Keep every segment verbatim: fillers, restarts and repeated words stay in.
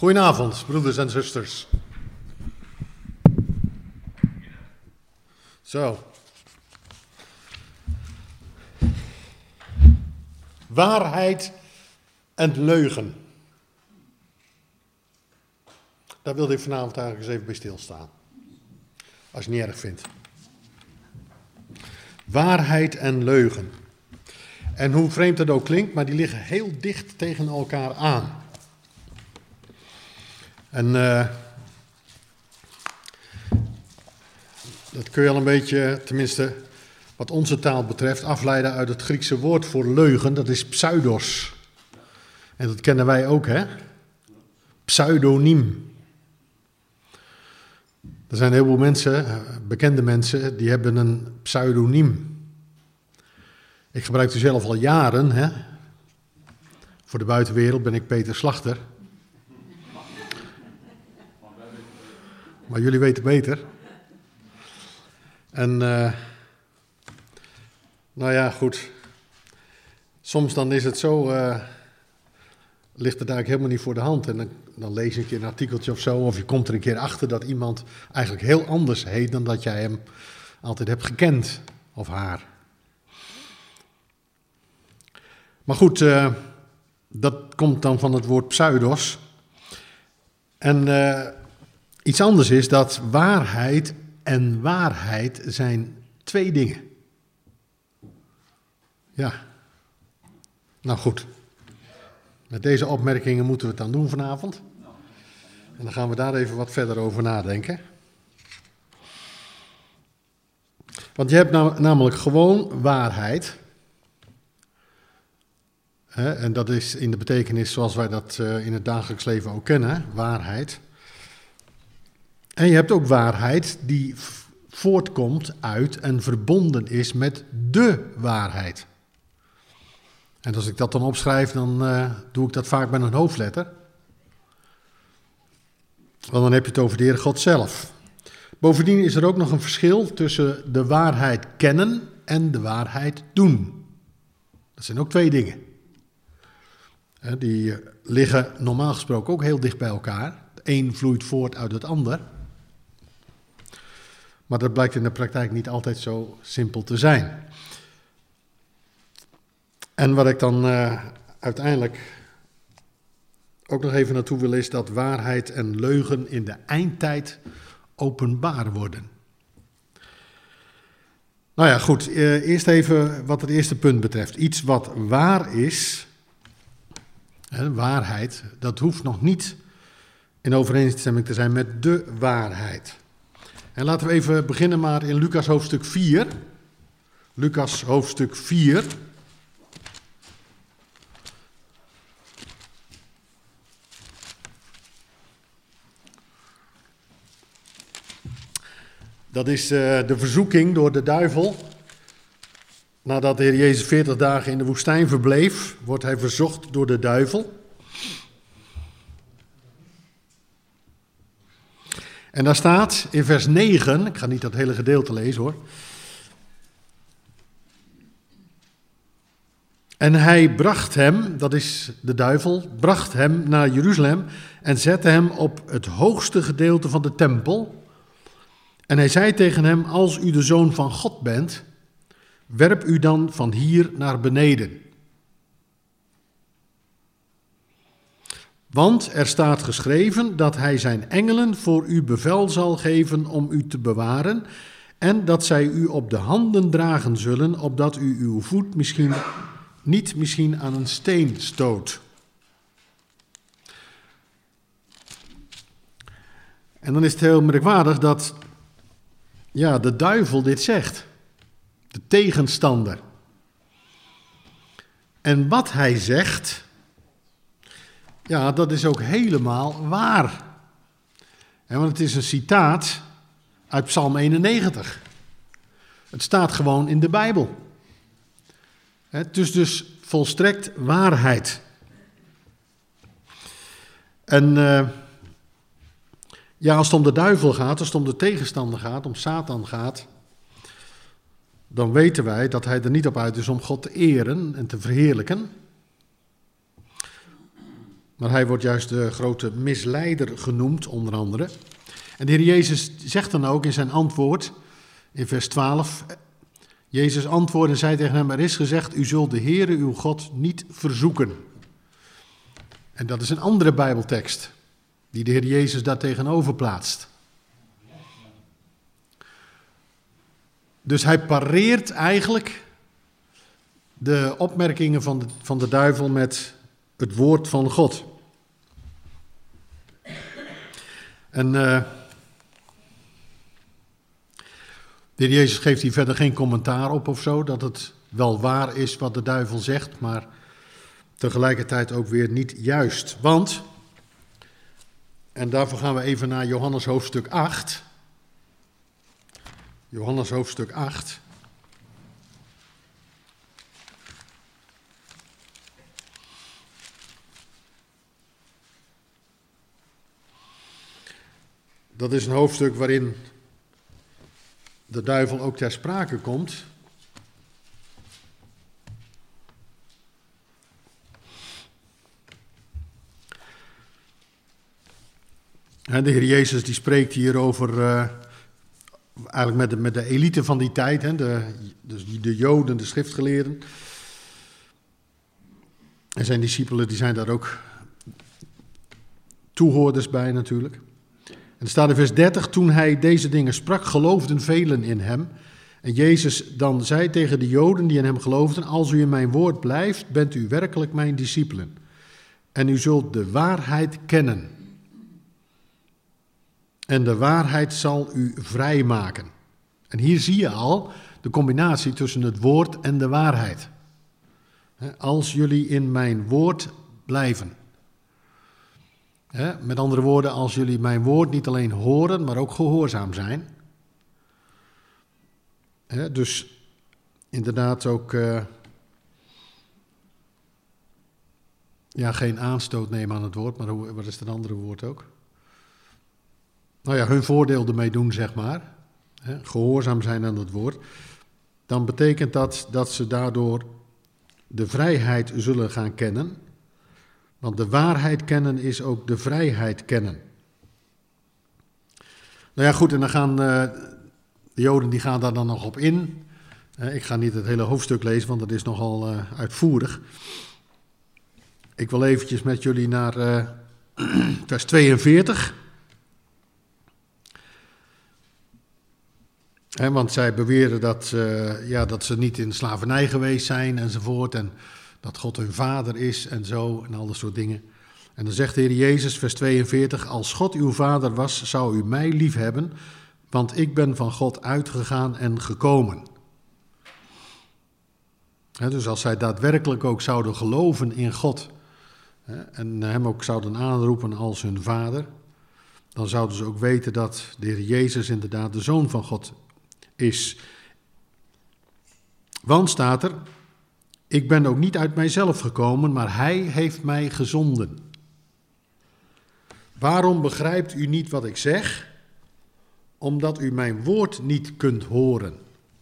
Goedenavond, broeders en zusters. Zo. Waarheid en leugen. Daar wilde ik vanavond eigenlijk eens even bij stilstaan. Als je het niet erg vindt. Waarheid en leugen. En hoe vreemd dat ook klinkt, maar die liggen heel dicht tegen elkaar aan. En uh, dat kun je al een beetje, tenminste wat onze taal betreft, afleiden uit het Griekse woord voor leugen. Dat is pseudos. En dat kennen wij ook, hè? Pseudoniem. Er zijn heel veel mensen, bekende mensen, die hebben een pseudoniem. Ik gebruik het zelf al jaren, hè? Voor de buitenwereld ben ik Peter Slachter. Maar jullie weten beter. En, uh, nou ja, goed. Soms dan is het zo, uh, ligt het eigenlijk helemaal niet voor de hand. En dan, dan lees je een keer een artikeltje of zo, of je komt er een keer achter dat iemand eigenlijk heel anders heet dan dat jij hem altijd hebt gekend, of haar. Maar goed, uh, dat komt dan van het woord pseudos. En uh, iets anders is dat waarheid en waarheid zijn twee dingen. Ja. Nou goed. Met deze opmerkingen moeten we het dan doen vanavond. En dan gaan we daar even wat verder over nadenken. Want je hebt nam- namelijk gewoon waarheid. Hè, en dat is in de betekenis zoals wij dat uh, in het dagelijks leven ook kennen. Waarheid. En je hebt ook waarheid die v- voortkomt uit en verbonden is met de waarheid. En als ik dat dan opschrijf, dan uh, doe ik dat vaak met een hoofdletter. Want dan heb je het over de Heer God zelf. Bovendien is er ook nog een verschil tussen de waarheid kennen en de waarheid doen. Dat zijn ook twee dingen. Hè, die liggen normaal gesproken ook heel dicht bij elkaar. Het een vloeit voort uit het ander. Maar dat blijkt in de praktijk niet altijd zo simpel te zijn. En wat ik dan uh, uiteindelijk ook nog even naartoe wil is dat waarheid en leugen in de eindtijd openbaar worden. Nou ja, goed. Uh, eerst even wat het eerste punt betreft. Iets wat waar is, hè, waarheid, dat hoeft nog niet in overeenstemming te zijn met de waarheid. En laten we even beginnen maar in Lucas hoofdstuk vier. Lucas hoofdstuk vier. Dat is uh, de verzoeking door de duivel. Nadat de Heer Jezus veertig dagen in de woestijn verbleef, wordt hij verzocht door de duivel. En daar staat in vers negen, ik ga niet dat hele gedeelte lezen hoor. En hij bracht hem, dat is de duivel, bracht hem naar Jeruzalem en zette hem op het hoogste gedeelte van de tempel. En hij zei tegen hem, als u de Zoon van God bent, werp u dan van hier naar beneden. Want er staat geschreven dat hij zijn engelen voor u bevel zal geven om u te bewaren en dat zij u op de handen dragen zullen, opdat u uw voet misschien niet misschien aan een steen stoot. En dan is het heel merkwaardig dat ja, de duivel dit zegt. De tegenstander. En wat hij zegt, ja, dat is ook helemaal waar. En want het is een citaat uit Psalm eenennegentig. Het staat gewoon in de Bijbel. Het is dus volstrekt waarheid. En uh, ja, als het om de duivel gaat, als het om de tegenstander gaat, om Satan gaat, dan weten wij dat hij er niet op uit is om God te eren en te verheerlijken. Maar hij wordt juist de grote misleider genoemd, onder andere. En de Heer Jezus zegt dan ook in zijn antwoord, in vers twaalf... Jezus antwoordde en zei tegen hem, er is gezegd, u zult de Heere uw God niet verzoeken. En dat is een andere Bijbeltekst, die de Heer Jezus daar tegenover plaatst. Dus hij pareert eigenlijk de opmerkingen van de, van de duivel met het woord van God. En uh, de Heer Jezus geeft hier verder geen commentaar op of zo, dat het wel waar is wat de duivel zegt, maar tegelijkertijd ook weer niet juist. Want, en daarvoor gaan we even naar Johannes hoofdstuk acht. Johannes hoofdstuk acht. Dat is een hoofdstuk waarin de duivel ook ter sprake komt. En de Heer Jezus die spreekt hier over, uh, eigenlijk met de, met de elite van die tijd, hè, de, dus de Joden, de schriftgeleerden. En zijn discipelen die zijn daar ook toehoorders bij natuurlijk. En er staat in vers dertig, toen hij deze dingen sprak, geloofden velen in hem. En Jezus dan zei tegen de Joden die in hem geloofden, als u in mijn woord blijft, bent u werkelijk mijn discipelen. En u zult de waarheid kennen. En de waarheid zal u vrijmaken. En hier zie je al de combinatie tussen het woord en de waarheid. Als jullie in mijn woord blijven. Met andere woorden, als jullie mijn woord niet alleen horen, maar ook gehoorzaam zijn. Dus inderdaad ook uh, ja, geen aanstoot nemen aan het woord, maar hoe, wat is het andere woord ook? Nou ja, hun voordeel ermee doen, zeg maar. Gehoorzaam zijn aan het woord. Dan betekent dat dat ze daardoor de vrijheid zullen gaan kennen. Want de waarheid kennen is ook de vrijheid kennen. Nou ja, goed, en dan gaan uh, de Joden die gaan daar dan nog op in. Uh, ik ga niet het hele hoofdstuk lezen, want dat is nogal uh, uitvoerig. Ik wil eventjes met jullie naar uh, vers tweeënveertig. He, want zij beweren dat, uh, ja, dat ze niet in slavernij geweest zijn enzovoort. En dat God hun vader is en zo en al dat soort dingen. En dan zegt de Heer Jezus, vers tweeënveertig, als God uw vader was, zou u mij lief hebben, want ik ben van God uitgegaan en gekomen. He, dus als zij daadwerkelijk ook zouden geloven in God, he, en hem ook zouden aanroepen als hun vader, dan zouden ze ook weten dat de Heer Jezus inderdaad de Zoon van God is. Want staat er, ik ben ook niet uit mijzelf gekomen, maar hij heeft mij gezonden. Waarom begrijpt u niet wat ik zeg? Omdat u mijn woord niet kunt horen.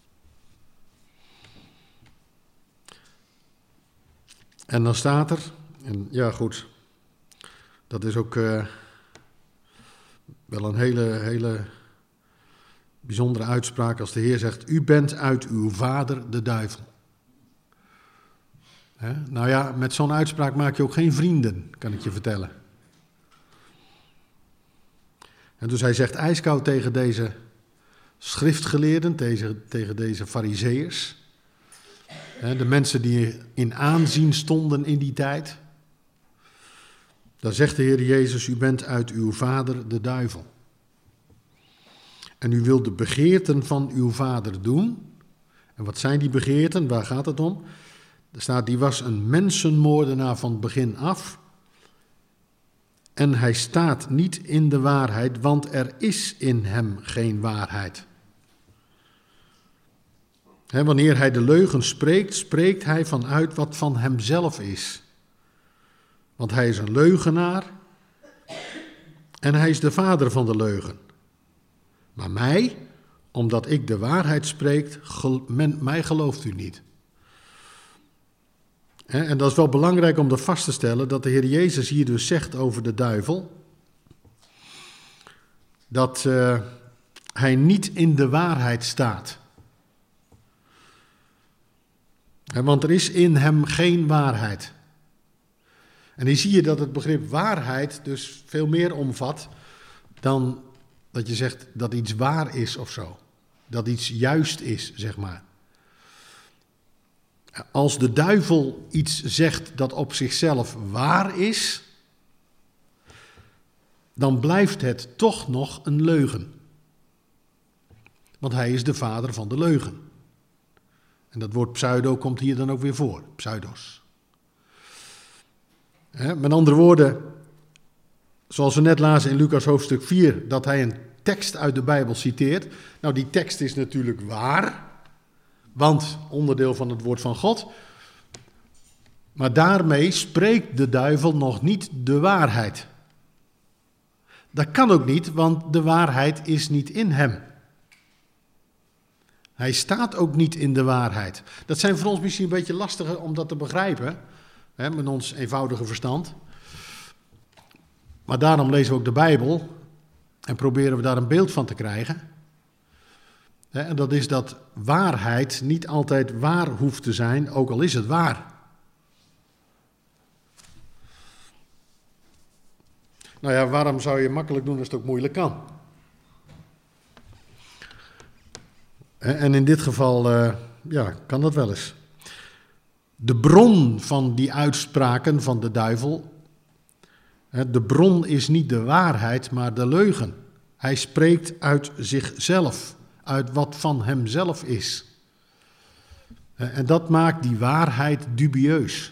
En dan staat er, en ja goed, dat is ook uh, wel een hele, hele bijzondere uitspraak als de Heer zegt, u bent uit uw vader de duivel. He? Nou ja, met zo'n uitspraak maak je ook geen vrienden, kan ik je vertellen. En dus hij zegt ijskoud tegen deze schriftgeleerden, tegen, tegen deze farizeeërs. De mensen die in aanzien stonden in die tijd. Dan zegt de Heer Jezus, u bent uit uw vader de duivel. En u wilt de begeerten van uw vader doen. En wat zijn die begeerten? Waar gaat het om? Er staat, die was een mensenmoordenaar van het begin af. En hij staat niet in de waarheid, want er is in hem geen waarheid. He, wanneer hij de leugen spreekt, spreekt hij vanuit wat van hemzelf is. Want hij is een leugenaar en hij is de vader van de leugen. Maar mij, omdat ik de waarheid spreek, gel- men, mij gelooft u niet. En dat is wel belangrijk om dat vast te stellen, dat de Heer Jezus hier dus zegt over de duivel, dat uh, hij niet in de waarheid staat. Want er is in hem geen waarheid. En hier zie je dat het begrip waarheid dus veel meer omvat dan dat je zegt dat iets waar is of zo. Dat iets juist is, zeg maar. Als de duivel iets zegt dat op zichzelf waar is, dan blijft het toch nog een leugen. Want hij is de vader van de leugen. En dat woord pseudo komt hier dan ook weer voor, pseudos. He, met andere woorden, zoals we net lazen in Lucas hoofdstuk vier, dat hij een tekst uit de Bijbel citeert. Nou, die tekst is natuurlijk waar, want onderdeel van het woord van God. Maar daarmee spreekt de duivel nog niet de waarheid. Dat kan ook niet, want de waarheid is niet in hem. Hij staat ook niet in de waarheid. Dat zijn voor ons misschien een beetje lastiger om dat te begrijpen, hè, met ons eenvoudige verstand. Maar daarom lezen we ook de Bijbel en proberen we daar een beeld van te krijgen. Hè, en dat is dat waarheid niet altijd waar hoeft te zijn, ook al is het waar. Nou ja, waarom zou je makkelijk doen als het ook moeilijk kan? En in dit geval, uh, ja, kan dat wel eens. De bron van die uitspraken van de duivel, hè, de bron is niet de waarheid, maar de leugen. Hij spreekt uit zichzelf, uit wat van hemzelf is. En dat maakt die waarheid dubieus.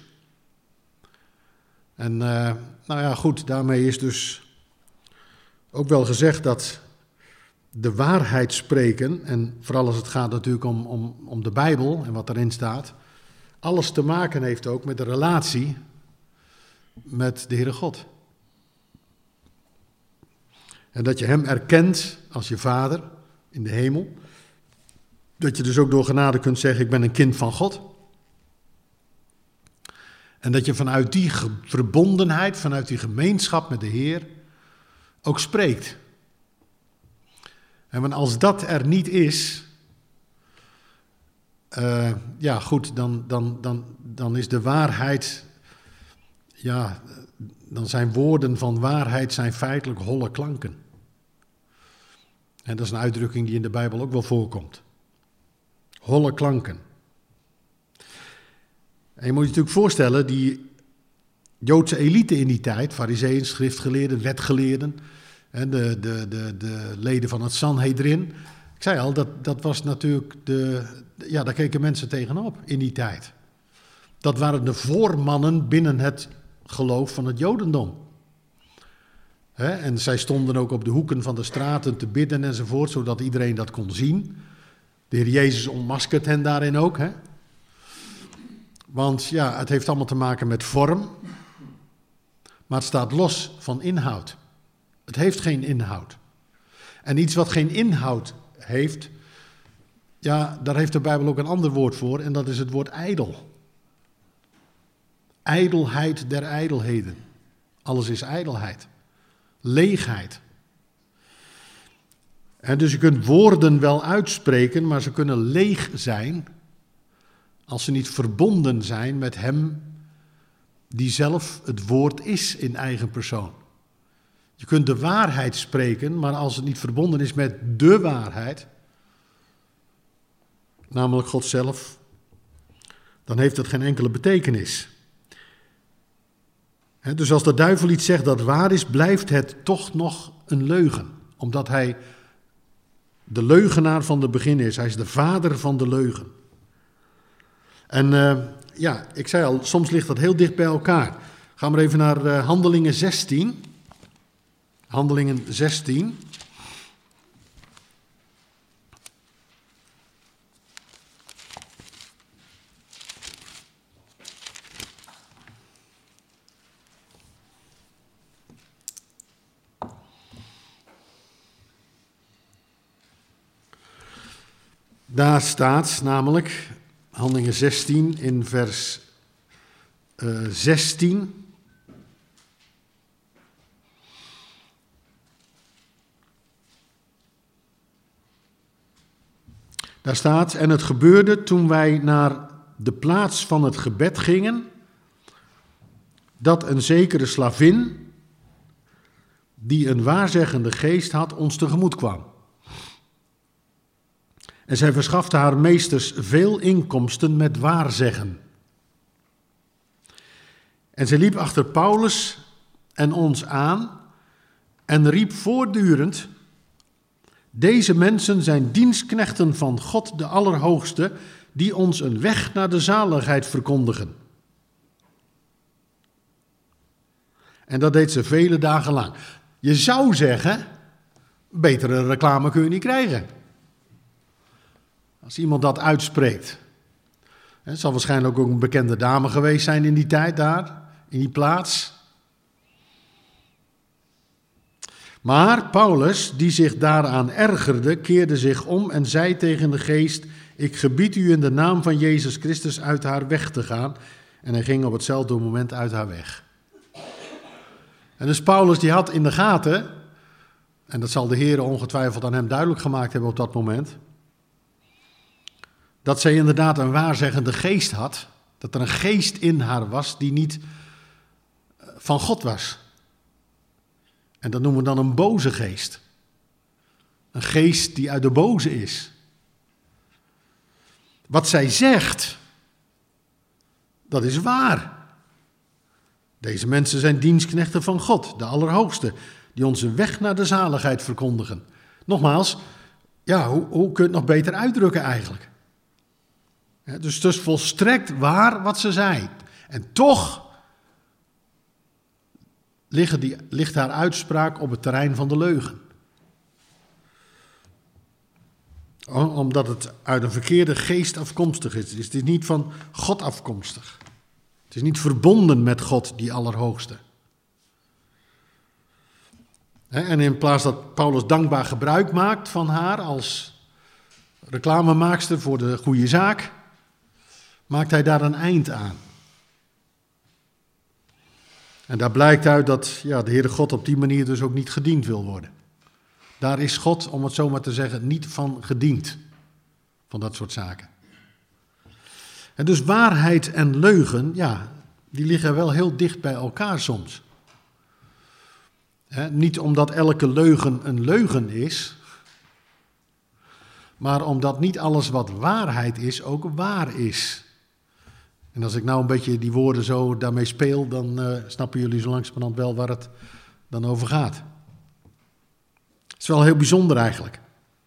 En uh, nou ja, goed, daarmee is dus ook wel gezegd dat de waarheid spreken, en vooral als het gaat natuurlijk om, om, om de Bijbel en wat erin staat, alles te maken heeft ook met de relatie met de Heere God. En dat je hem erkent als je vader in de hemel. Dat je dus ook door genade kunt zeggen, ik ben een kind van God. En dat je vanuit die verbondenheid, vanuit die gemeenschap met de Heer ook spreekt. En want als dat er niet is, uh, ja goed, dan, dan, dan, dan is de waarheid, ja, dan zijn woorden van waarheid zijn feitelijk holle klanken. En dat is een uitdrukking die in de Bijbel ook wel voorkomt. Holle klanken. En je moet je natuurlijk voorstellen, die Joodse elite in die tijd, farizeeën, schriftgeleerden, wetgeleerden, en de, de, de, de leden van het Sanhedrin. Ik zei al, dat, dat was natuurlijk de, ja, daar keken mensen tegenop in die tijd. Dat waren de voormannen binnen het geloof van het Jodendom. He, en zij stonden ook op de hoeken van de straten te bidden enzovoort, zodat iedereen dat kon zien. De Heer Jezus ontmaskert hen daarin ook. He. Want ja, het heeft allemaal te maken met vorm, maar het staat los van inhoud. Het heeft geen inhoud. En iets wat geen inhoud heeft, ja, daar heeft de Bijbel ook een ander woord voor en dat is het woord ijdel. Ijdelheid der ijdelheden. Alles is ijdelheid. Leegheid. En dus je kunt woorden wel uitspreken, maar ze kunnen leeg zijn als ze niet verbonden zijn met hem die zelf het woord is in eigen persoon. Je kunt de waarheid spreken, maar als het niet verbonden is met de waarheid, namelijk God zelf, dan heeft het geen enkele betekenis. He, dus als de duivel iets zegt dat waar is, blijft het toch nog een leugen. Omdat hij de leugenaar van de begin is. Hij is de vader van de leugen. En uh, ja, ik zei al, soms ligt dat heel dicht bij elkaar. Gaan we even naar uh, Handelingen zestien. Handelingen zestien. Daar staat namelijk, Handelingen zestien in vers uh, zestien. Daar staat, en het gebeurde toen wij naar de plaats van het gebed gingen, dat een zekere slavin, die een waarzeggende geest had, ons tegemoet kwam. En zij verschafte haar meesters veel inkomsten met waarzeggen. En zij liep achter Paulus en ons aan en riep voortdurend, deze mensen zijn dienstknechten van God de Allerhoogste, die ons een weg naar de zaligheid verkondigen. En dat deed ze vele dagen lang. Je zou zeggen, betere reclame kun je niet krijgen. Als iemand dat uitspreekt. Het zal waarschijnlijk ook een bekende dame geweest zijn in die tijd daar, in die plaats. Maar Paulus, die zich daaraan ergerde, keerde zich om en zei tegen de geest, ik gebied u in de naam van Jezus Christus uit haar weg te gaan. En hij ging op hetzelfde moment uit haar weg. En dus Paulus die had in de gaten, en dat zal de Heer ongetwijfeld aan hem duidelijk gemaakt hebben op dat moment, dat zij inderdaad een waarzeggende geest had, dat er een geest in haar was die niet van God was. En dat noemen we dan een boze geest. Een geest die uit de boze is. Wat zij zegt, dat is waar. Deze mensen zijn dienstknechten van God, de Allerhoogste, die ons een weg naar de zaligheid verkondigen. Nogmaals, ja, hoe, hoe kun je het nog beter uitdrukken eigenlijk? Ja, dus het is volstrekt waar wat ze zei. En toch ligt, die, ligt haar uitspraak op het terrein van de leugen. Omdat het uit een verkeerde geest afkomstig is. Het is niet van God afkomstig. Het is niet verbonden met God, die Allerhoogste. En in plaats dat Paulus dankbaar gebruik maakt van haar als reclamemaakster voor de goede zaak, maakt hij daar een eind aan. En daar blijkt uit dat ja, de Heere God op die manier dus ook niet gediend wil worden. Daar is God, om het zo maar te zeggen, niet van gediend. Van dat soort zaken. En dus waarheid en leugen, ja, die liggen wel heel dicht bij elkaar soms. He, niet omdat elke leugen een leugen is, maar omdat niet alles wat waarheid is ook waar is. En als ik nou een beetje die woorden zo daarmee speel, dan uh, snappen jullie zo langzamerhand wel waar het dan over gaat. Het is wel heel bijzonder eigenlijk.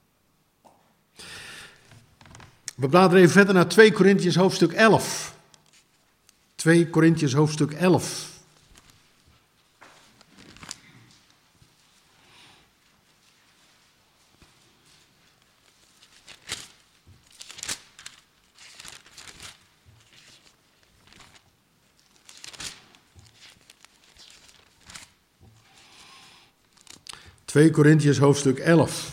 We bladeren even verder naar twee Korintiërs hoofdstuk elf. twee Korintiërs hoofdstuk elf. twee Korintiërs hoofdstuk elf.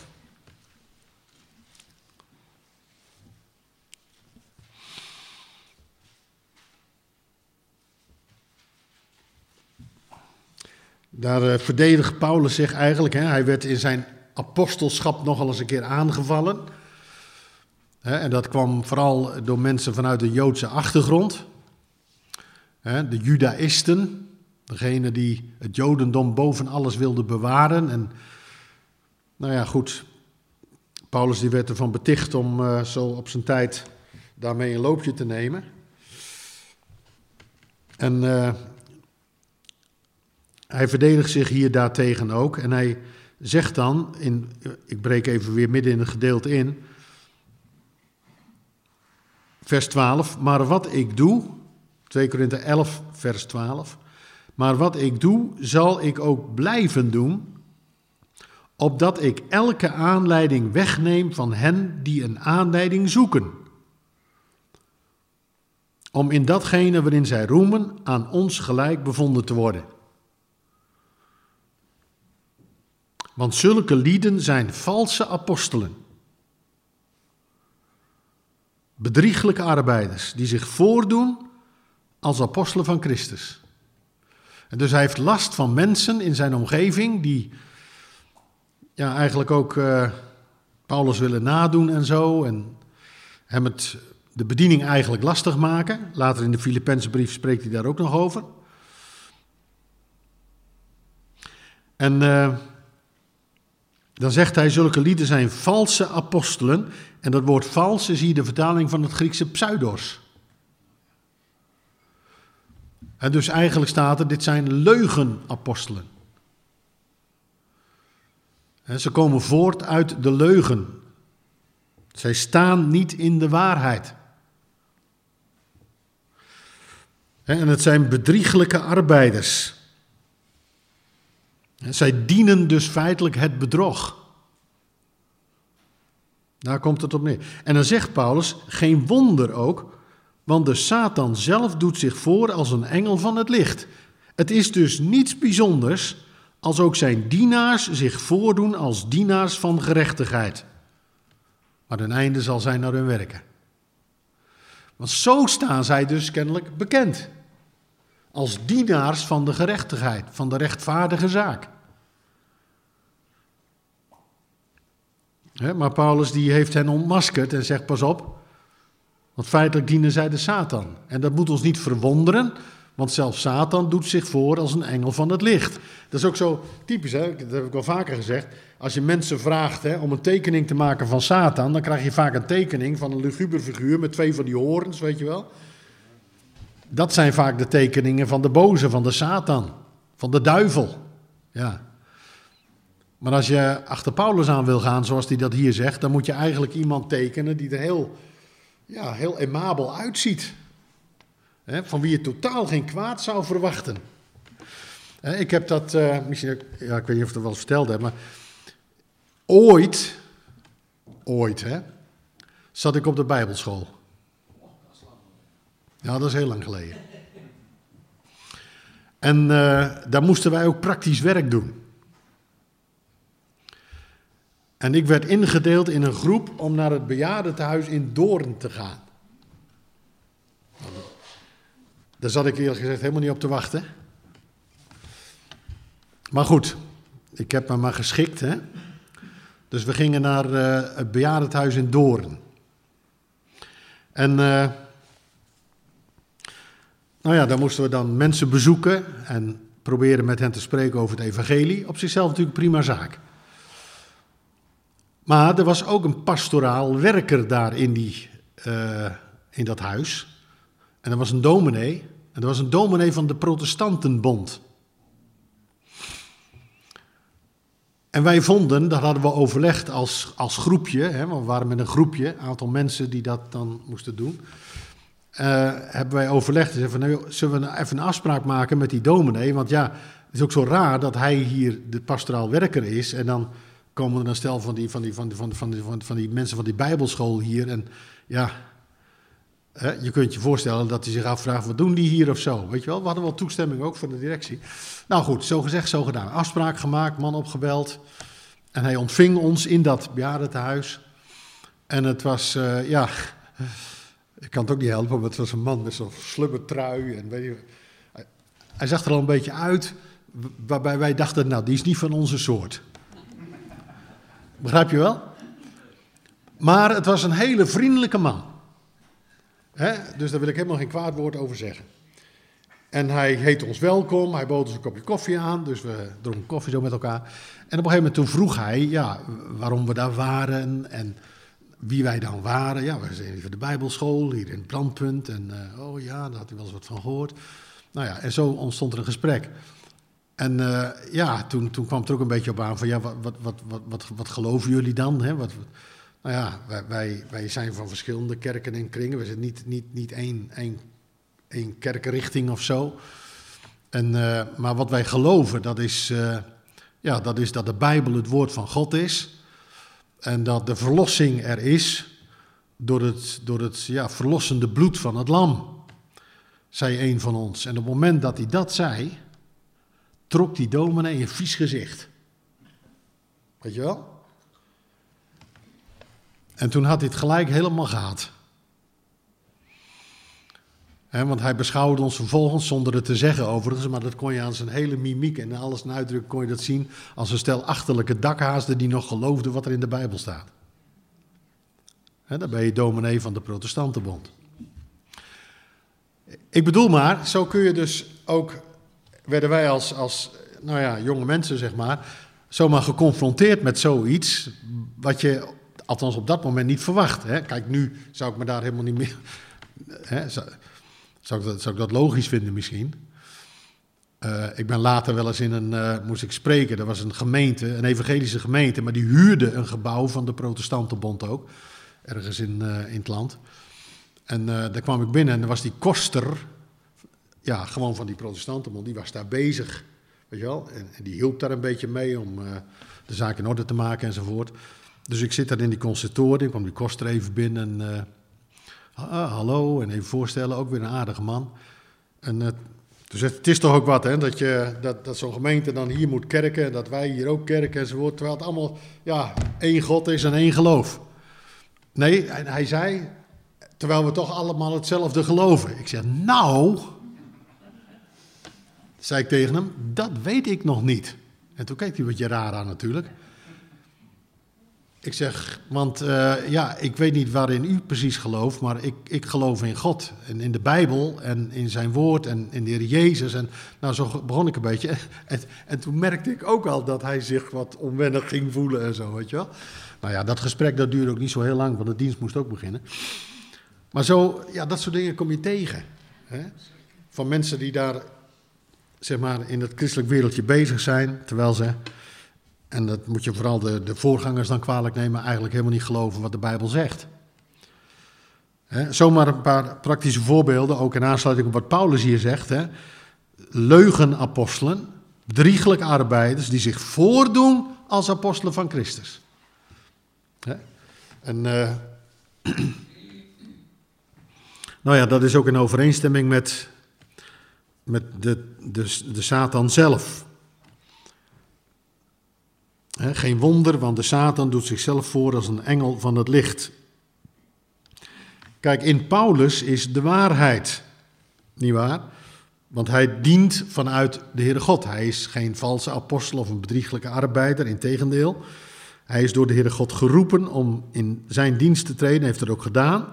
Daar uh, verdedigt Paulus zich eigenlijk. Hè. Hij werd in zijn apostelschap nogal eens een keer aangevallen. Hè, en dat kwam vooral door mensen vanuit de Joodse achtergrond. Hè, de Judaïsten. Degene die het Jodendom boven alles wilden bewaren. En nou ja, goed. Paulus die werd ervan beticht om uh, zo op zijn tijd daarmee een loopje te nemen. En uh, hij verdedigt zich hier daartegen ook. En hij zegt dan, in, ik breek even weer midden in het gedeelte in, vers twaalf, maar wat ik doe, twee Korinthe elf, vers twaalf, maar wat ik doe, zal ik ook blijven doen, opdat ik elke aanleiding wegneem van hen die een aanleiding zoeken, om in datgene waarin zij roemen aan ons gelijk bevonden te worden. Want zulke lieden zijn valse apostelen, bedrieglijke arbeiders, die zich voordoen als apostelen van Christus. En dus hij heeft last van mensen in zijn omgeving die ja, eigenlijk ook uh, Paulus willen nadoen en zo. En hem het, de bediening eigenlijk lastig maken. Later in de Filippense brief spreekt hij daar ook nog over. En uh, dan zegt hij, zulke lieden zijn valse apostelen. En dat woord vals is hier de vertaling van het Griekse pseudos. En dus eigenlijk staat er, dit zijn leugenapostelen. En ze komen voort uit de leugen. Zij staan niet in de waarheid. En het zijn bedrieglijke arbeiders. Zij dienen dus feitelijk het bedrog. Daar komt het op neer. En dan zegt Paulus, geen wonder ook, want de Satan zelf doet zich voor als een engel van het licht. Het is dus niets bijzonders als ook zijn dienaars zich voordoen als dienaars van gerechtigheid. Maar ten einde zal zij naar hun werken. Want zo staan zij dus kennelijk bekend. Als dienaars van de gerechtigheid, van de rechtvaardige zaak. He, maar Paulus die heeft hen ontmaskerd en zegt pas op, want feitelijk dienen zij de Satan. En dat moet ons niet verwonderen, want zelfs Satan doet zich voor als een engel van het licht. Dat is ook zo typisch, hè? Dat heb ik al vaker gezegd. Als je mensen vraagt hè, om een tekening te maken van Satan, dan krijg je vaak een tekening van een luguber figuur met twee van die horens, weet je wel. Dat zijn vaak de tekeningen van de boze, van de Satan, van de duivel. Ja. Maar als je achter Paulus aan wil gaan, zoals hij dat hier zegt, dan moet je eigenlijk iemand tekenen die er heel, ja, heel aimabel uitziet. Hè, van wie je totaal geen kwaad zou verwachten. Hè, ik heb dat, uh, misschien, ja, ik weet niet of ik dat wel eens verteld heb, maar ooit, ooit, hè, zat ik op de Bijbelschool. Ja, dat is heel lang geleden. En uh, daar moesten wij ook praktisch werk doen. En ik werd ingedeeld in een groep om naar het bejaardentehuis in Doorn te gaan. Daar zat ik eerlijk gezegd helemaal niet op te wachten. Maar goed, ik heb me maar geschikt, hè. Dus we gingen naar uh, het bejaardentehuis in Doorn. En uh, nou ja, daar moesten we dan mensen bezoeken en proberen met hen te spreken over het evangelie. Op zichzelf natuurlijk een prima zaak. Maar er was ook een pastoraal werker daar in, die, uh, in dat huis. En er was een dominee. En er was een dominee van de Protestantenbond. En wij vonden, dat hadden we overlegd als, als groepje, hè, want we waren met een groepje, een aantal mensen die dat dan moesten doen. Uh, hebben wij overlegd en zeiden van, nou, zullen we even een afspraak maken met die dominee? Want ja, het is ook zo raar dat hij hier de pastoraal werker is en dan komen er een stel van die, van die, van die, van die, van die, van die, van die mensen van die bijbelschool hier. En ja, hè, je kunt je voorstellen dat hij zich afvraagt, wat doen die hier of zo? Weet je wel, we hadden wel toestemming ook van de directie. Nou goed, zo gezegd, zo gedaan. Afspraak gemaakt, man opgebeld. En hij ontving ons in dat bejaardentehuis. En het was, uh, ja, ik kan het ook niet helpen, maar het was een man met zo'n slubbertrui. En weet je, hij, hij zag er al een beetje uit, waarbij wij dachten, nou, die is niet van onze soort. Begrijp je wel? Maar het was een hele vriendelijke man. Hè? Dus daar wil ik helemaal geen kwaad woord over zeggen. En hij heette ons welkom, hij bood ons een kopje koffie aan, dus we dronken koffie zo met elkaar. En op een gegeven moment toen vroeg hij, ja, waarom we daar waren en wie wij dan waren. Ja, we zijn hier voor de Bijbelschool, hier in het Brandpunt. En uh, oh ja, daar had hij wel eens wat van gehoord. Nou ja, en zo ontstond er een gesprek. En uh, ja, toen, toen kwam het er ook een beetje op aan van, ja, wat, wat, wat, wat, wat, wat geloven jullie dan? Hè? Wat, wat, nou ja, wij, wij, wij zijn van verschillende kerken en kringen. We zijn niet, niet, niet één, één, één kerkenrichting of zo. En, uh, maar wat wij geloven, dat is, uh, ja, dat is dat de Bijbel het woord van God is. En dat de verlossing er is door het, door het ja, verlossende bloed van het lam, zei een van ons. En op het moment dat hij dat zei, trok die dominee een vies gezicht. Weet je wel? En toen had hij het gelijk helemaal gehad. He, want hij beschouwde ons vervolgens zonder het te zeggen overigens, maar dat kon je aan zijn hele mimiek en alles en uitdruk kon je dat zien als een stel achterlijke dakhaasden die nog geloofden wat er in de Bijbel staat. He, dan ben je dominee van de Protestantenbond. Ik bedoel maar, zo kun je dus ook, werden wij als, als nou ja, jonge mensen zeg maar, zomaar geconfronteerd met zoiets wat je althans op dat moment niet verwacht. Hè? Kijk, nu zou ik me daar helemaal niet meer... Hè, zou, zou, ik dat, zou ik dat logisch vinden misschien? Uh, ik ben later wel eens in een... Uh, moest ik spreken, er was een gemeente, een evangelische gemeente, maar die huurde een gebouw van de Protestantenbond ook, ergens in, uh, in het land. En uh, daar kwam ik binnen en er was die koster, ja, gewoon van die Protestantenbond, die was daar bezig, weet je wel. En, en die hielp daar een beetje mee om uh, de zaak in orde te maken enzovoort. Dus ik zit daar in die consistorie, kwam die koster even binnen en uh, ah, hallo en even voorstellen, ook weer een aardige man. En uh, toen zegt het is toch ook wat hè, dat, je, dat, dat zo'n gemeente dan hier moet kerken en dat wij hier ook kerken enzovoort, terwijl het allemaal ja, één God is en één geloof. Nee, hij, hij zei, terwijl we toch allemaal hetzelfde geloven. Ik zeg, nou, zei ik tegen hem, dat weet ik nog niet. En toen keek hij wat je raar aan natuurlijk. Ik zeg, want uh, ja, ik weet niet waarin u precies gelooft, maar ik, ik geloof in God en in de Bijbel en in zijn woord en in de Heer Jezus. En nou, zo begon ik een beetje. En, en toen merkte ik ook al dat hij zich wat onwennig ging voelen en zo, weet je wel. Nou ja, dat gesprek dat duurde ook niet zo heel lang, want de dienst moest ook beginnen. Maar zo, ja, dat soort dingen kom je tegen. Hè? Van mensen die daar, zeg maar, in het christelijk wereldje bezig zijn, terwijl ze... En dat moet je vooral de, de voorgangers dan kwalijk nemen, eigenlijk helemaal niet geloven wat de Bijbel zegt. He, zomaar een paar praktische voorbeelden, ook in aansluiting op wat Paulus hier zegt. He. Leugenapostelen, bedrieglijke arbeiders die zich voordoen als apostelen van Christus. He. En uh, nou ja, dat is ook in overeenstemming met, met de, de, de Satan zelf. He, geen wonder, want de Satan doet zichzelf voor als een engel van het licht. Kijk, in Paulus is de waarheid, nietwaar? Want hij dient vanuit de Heere God. Hij is geen valse apostel of een bedrieglijke arbeider, integendeel. Hij is door de Heere God geroepen om in zijn dienst te treden, heeft dat ook gedaan.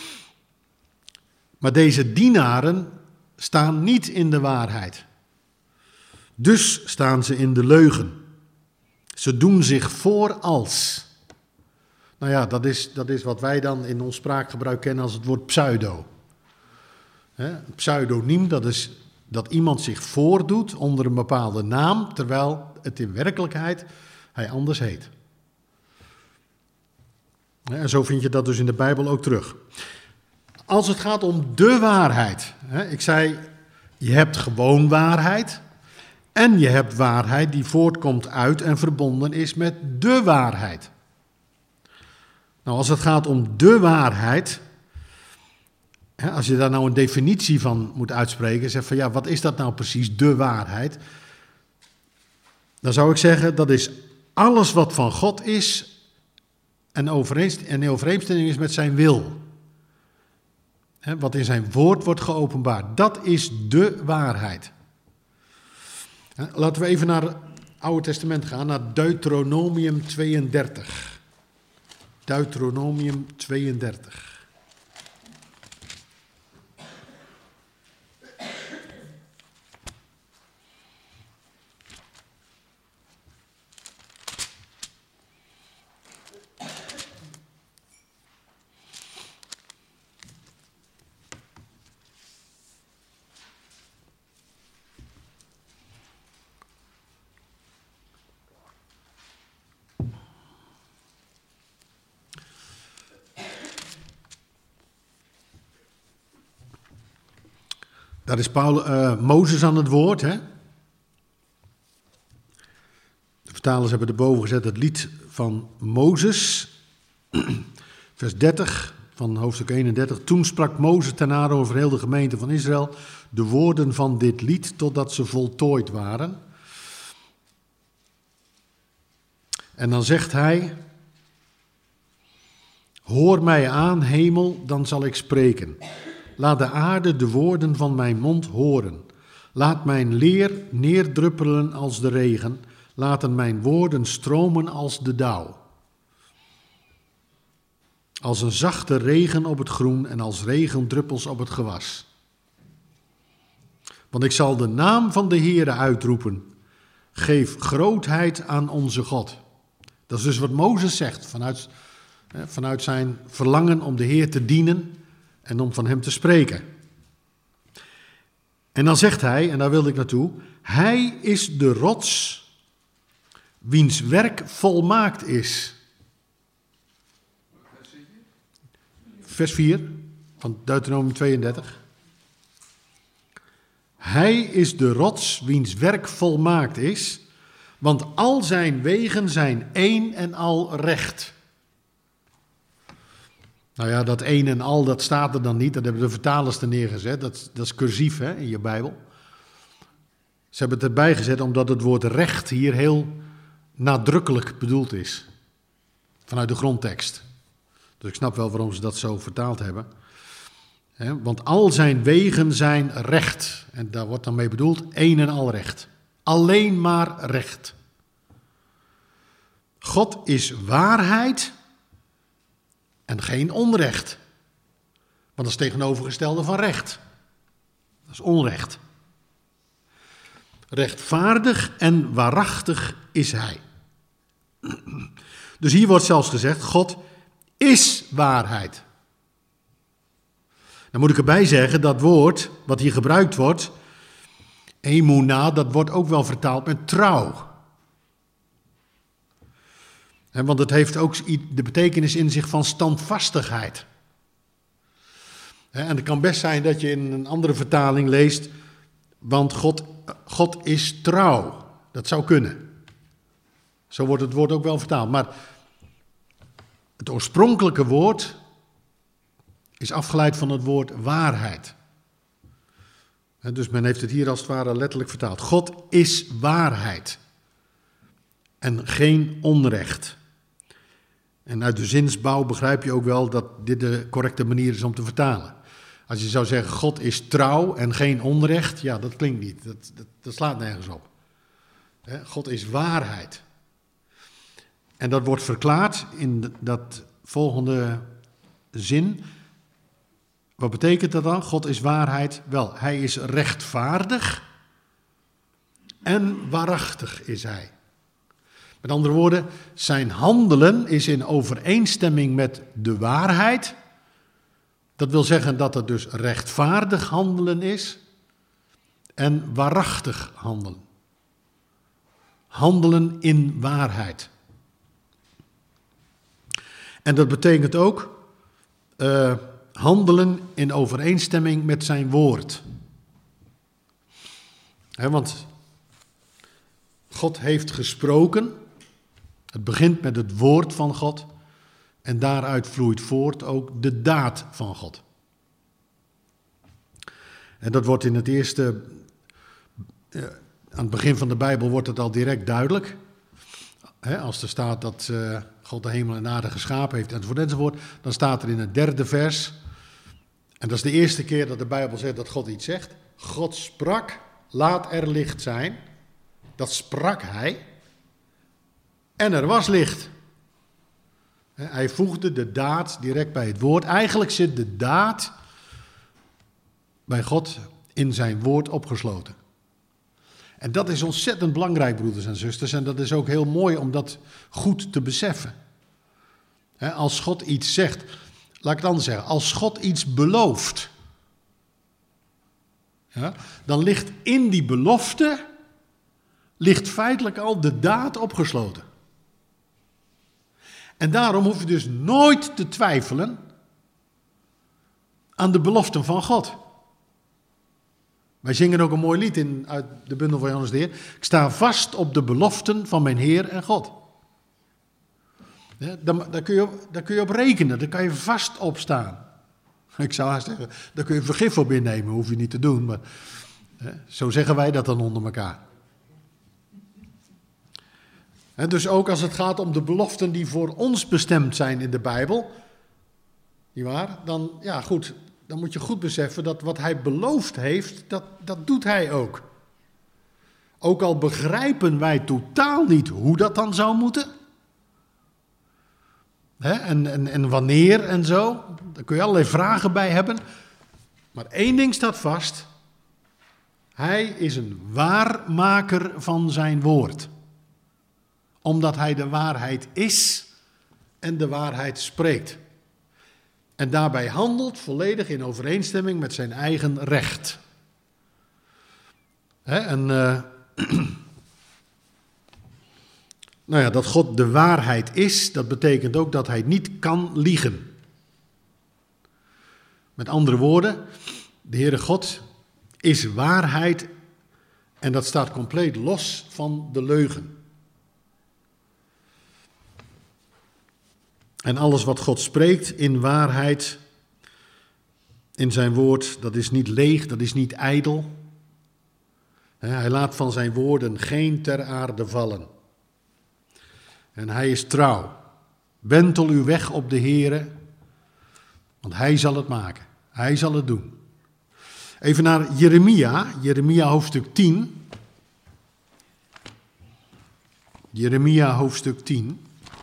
Maar deze dienaren staan niet in de waarheid. Dus staan ze in de leugen. Ze doen zich voor als. Nou ja, dat is, dat is wat wij dan in ons spraakgebruik kennen als het woord pseudo. He, pseudoniem, dat is dat iemand zich voordoet onder een bepaalde naam, terwijl het in werkelijkheid hij anders heet. He, en zo vind je dat dus in de Bijbel ook terug. Als het gaat om de waarheid. He, ik zei, je hebt gewoon waarheid. En je hebt waarheid die voortkomt uit en verbonden is met de waarheid. Nou, als het gaat om de waarheid, hè, als je daar nou een definitie van moet uitspreken, zeg van ja, wat is dat nou precies, de waarheid? Dan zou ik zeggen, dat is alles wat van God is en in overeenstemming is met zijn wil. Hè, wat in zijn woord wordt geopenbaard, dat is de waarheid. Laten we even naar het Oude Testament gaan, naar Deuteronomium tweeëndertig. Deuteronomium tweeëndertig. Daar is Paul, uh, Mozes aan het woord. Hè? De vertalers hebben erboven gezet het lied van Mozes. Vers dertig van hoofdstuk eenendertig. Toen sprak Mozes daarna over heel de gemeente van Israël de woorden van dit lied totdat ze voltooid waren. En dan zegt hij: hoor mij aan, hemel, dan zal ik spreken. laat de aarde de woorden van mijn mond horen. Laat mijn leer neerdruppelen als de regen. Laten mijn woorden stromen als de dauw. Als een zachte regen op het groen en als regendruppels op het gewas. Want ik zal de naam van de Heere uitroepen. Geef grootheid aan onze God. Dat is dus wat Mozes zegt vanuit, vanuit zijn verlangen om de Heer te dienen en om van hem te spreken. En dan zegt hij, en daar wilde ik naartoe, hij is de rots wiens werk volmaakt is. Vers vier van Deuteronomium tweeëndertig. Hij is de rots wiens werk volmaakt is, want al zijn wegen zijn één en al recht. Nou ja, dat één en al, dat staat er dan niet. Dat hebben de vertalers er neergezet. Dat, dat is cursief hè, in je Bijbel. Ze hebben het erbij gezet omdat het woord recht hier heel nadrukkelijk bedoeld is. Vanuit de grondtekst. Dus ik snap wel waarom ze dat zo vertaald hebben. He, want al zijn wegen zijn recht. En daar wordt dan mee bedoeld één en al recht. Alleen maar recht. God is waarheid en geen onrecht. Want dat is tegenovergestelde van recht. Dat is onrecht. Rechtvaardig en waarachtig is hij. Dus hier wordt zelfs gezegd, God is waarheid. Dan moet ik erbij zeggen, dat woord wat hier gebruikt wordt, emuna, dat wordt ook wel vertaald met trouw. En want het heeft ook de betekenis in zich van standvastigheid. En het kan best zijn dat je in een andere vertaling leest, want God, God is trouw. Dat zou kunnen. Zo wordt het woord ook wel vertaald. Maar het oorspronkelijke woord is afgeleid van het woord waarheid. Dus men heeft het hier als het ware letterlijk vertaald. God is waarheid en geen onrecht. En uit de zinsbouw begrijp je ook wel dat dit de correcte manier is om te vertalen. Als je zou zeggen, God is trouw en geen onrecht, ja, dat klinkt niet. Dat, dat, dat slaat nergens op. God is waarheid. En dat wordt verklaard in dat volgende zin. Wat betekent dat dan? God is waarheid. Wel, hij is rechtvaardig en waarachtig is hij. Met andere woorden, zijn handelen is in overeenstemming met de waarheid. Dat wil zeggen dat het dus rechtvaardig handelen is en waarachtig handelen. Handelen in waarheid. En dat betekent ook uh, handelen in overeenstemming met zijn woord. He, want God heeft gesproken. Het begint met het woord van God. En daaruit vloeit voort ook de daad van God. En dat wordt in het eerste, uh, aan het begin van de Bijbel wordt het al direct duidelijk. He, als er staat dat uh, God de hemel en aarde geschapen heeft enzovoort enzovoort, dan staat er in het derde vers, en dat is de eerste keer dat de Bijbel zegt dat God iets zegt. God sprak, laat er licht zijn. Dat sprak hij. En er was licht. He, hij voegde de daad direct bij het woord. Eigenlijk zit de daad bij God in zijn woord opgesloten. En dat is ontzettend belangrijk, broeders en zusters. En dat is ook heel mooi om dat goed te beseffen. He, als God iets zegt, laat ik het anders zeggen. Als God iets belooft, ja, dan ligt in die belofte, ligt feitelijk al de daad opgesloten. En daarom hoef je dus nooit te twijfelen aan de beloften van God. Wij zingen ook een mooi lied in, uit de bundel van Johannes de Heer. Ik sta vast op de beloften van mijn Heer en God. Ja, daar, daar, kun je, daar kun je op rekenen, daar kan je vast op staan. Ik zou haast zeggen, daar kun je vergif op innemen, hoef je niet te doen. Maar hè, zo zeggen wij dat dan onder elkaar. Hè, dus ook als het gaat om de beloften die voor ons bestemd zijn in de Bijbel, nietwaar? Dan, ja goed, dan moet je goed beseffen dat wat hij beloofd heeft, dat, dat doet hij ook. Ook al begrijpen wij totaal niet hoe dat dan zou moeten. Hè? En, en, en wanneer en zo. Daar kun je allerlei vragen bij hebben. Maar één ding staat vast. Hij is een waarmaker van zijn woord. Omdat hij de waarheid is en de waarheid spreekt. En daarbij handelt volledig in overeenstemming met zijn eigen recht. Hè? En uh, nou ja, dat God de waarheid is, dat betekent ook dat hij niet kan liegen. Met andere woorden, de Heere God is waarheid en dat staat compleet los van de leugen. En alles wat God spreekt in waarheid, in zijn woord, dat is niet leeg, dat is niet ijdel. Hij laat van zijn woorden geen ter aarde vallen. En hij is trouw. Wentel uw weg op de Heere, want hij zal het maken. Hij zal het doen. Even naar Jeremia, Jeremia hoofdstuk tien. Jeremia hoofdstuk tien.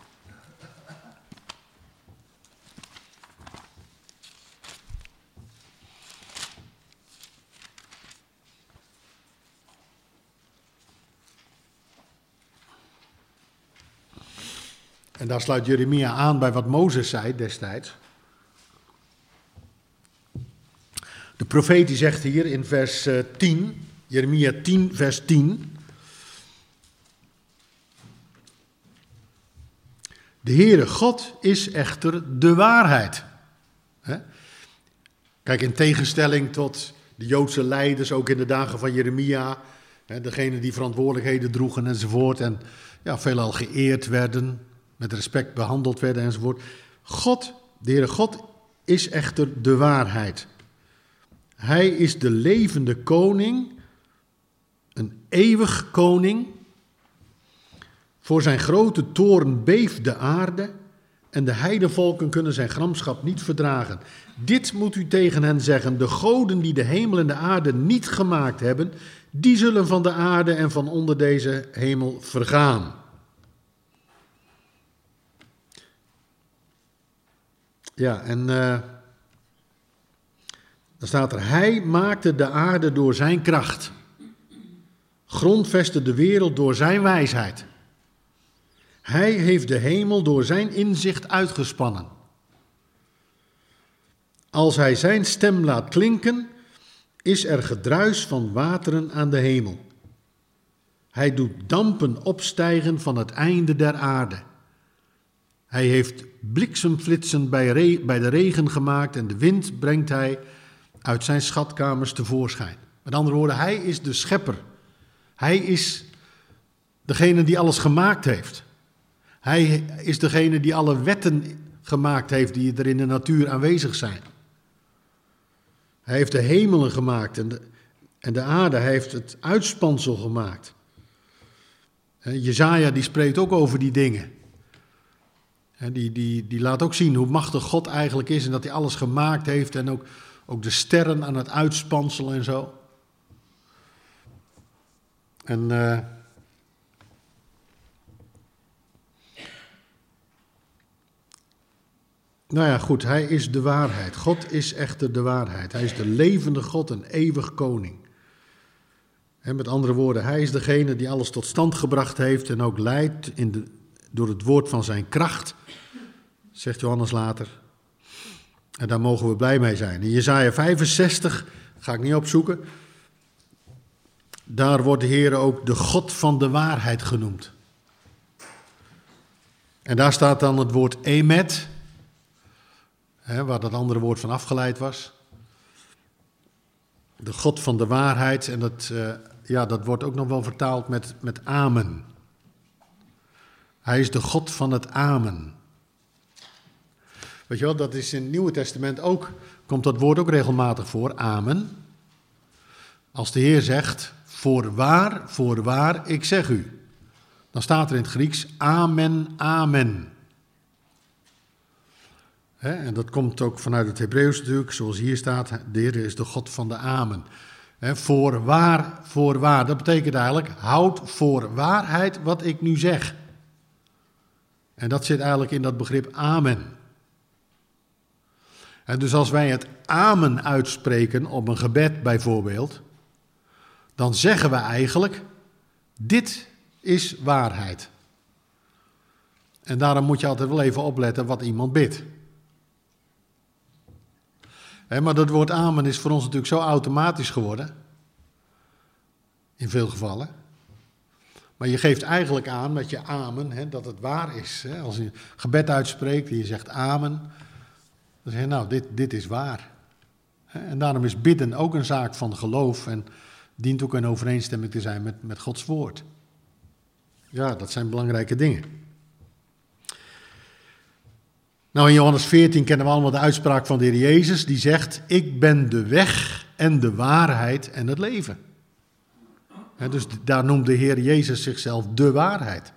En daar sluit Jeremia aan bij wat Mozes zei destijds. De profeet die zegt hier in vers tien, Jeremia tien, vers tien. De Heere God is echter de waarheid. Kijk, in tegenstelling tot de Joodse leiders, ook in de dagen van Jeremia, degene die verantwoordelijkheden droegen enzovoort, en ja, veelal geëerd werden, met respect behandeld werden enzovoort. God, de Heere God, is echter de waarheid. Hij is de levende koning, een eeuwig koning. Voor zijn grote toorn beeft de aarde en de heidevolken kunnen zijn gramschap niet verdragen. Dit moet u tegen hen zeggen, de goden die de hemel en de aarde niet gemaakt hebben, die zullen van de aarde en van onder deze hemel vergaan. Ja, en uh, dan staat er, hij maakte de aarde door zijn kracht, grondvestte de wereld door zijn wijsheid. Hij heeft de hemel door zijn inzicht uitgespannen. Als hij zijn stem laat klinken, is er gedruis van wateren aan de hemel. Hij doet dampen opstijgen van het einde der aarde. Hij heeft bliksemflitsen bij, re- bij de regen gemaakt en de wind brengt hij uit zijn schatkamers tevoorschijn. Met andere woorden, hij is de schepper. Hij is degene die alles gemaakt heeft. Hij is degene die alle wetten gemaakt heeft die er in de natuur aanwezig zijn. Hij heeft de hemelen gemaakt en de, en de aarde. Hij heeft het uitspansel gemaakt. Jesaja die spreekt ook over die dingen. Die, die, die laat ook zien hoe machtig God eigenlijk is en dat hij alles gemaakt heeft en ook, ook de sterren aan het uitspansel en zo. En uh, nou ja, goed, hij is de waarheid. God is echter de waarheid. Hij is de levende God, een eeuwig koning. En met andere woorden, hij is degene die alles tot stand gebracht heeft en ook leidt in de, door het woord van zijn kracht, zegt Johannes later. En daar mogen we blij mee zijn. In Jesaja vijfenzestig, ga ik niet opzoeken, daar wordt de Heer ook de God van de waarheid genoemd. En daar staat dan het woord emet, hè, waar dat andere woord van afgeleid was. De God van de waarheid, en dat, uh, ja, dat wordt ook nog wel vertaald met, met amen. Hij is de God van het amen. Weet je wel, dat is in het Nieuwe Testament ook, komt dat woord ook regelmatig voor, amen. Als de Heer zegt, voorwaar, voorwaar, ik zeg u. Dan staat er in het Grieks, amen, amen. Hè? En dat komt ook vanuit het Hebreeuws natuurlijk, zoals hier staat, de Heer is de God van de amen. Hè? Voorwaar, voorwaar, dat betekent eigenlijk, houd voor waarheid wat ik nu zeg. En dat zit eigenlijk in dat begrip amen. En dus als wij het amen uitspreken op een gebed bijvoorbeeld, dan zeggen we eigenlijk, dit is waarheid. En daarom moet je altijd wel even opletten wat iemand bidt. He, maar dat woord amen is voor ons natuurlijk zo automatisch geworden. In veel gevallen. Maar je geeft eigenlijk aan met je amen, he, dat het waar is. He, als je gebed uitspreekt en je zegt amen, dan zeg je nou, dit, dit is waar. He, en daarom is bidden ook een zaak van geloof en dient ook in overeenstemming te zijn met, met Gods woord. Ja, dat zijn belangrijke dingen. Nou, in Johannes veertien kennen we allemaal de uitspraak van de Heer Jezus, die zegt, ik ben de weg en de waarheid en het leven. He, dus daar noemt de Heer Jezus zichzelf de waarheid.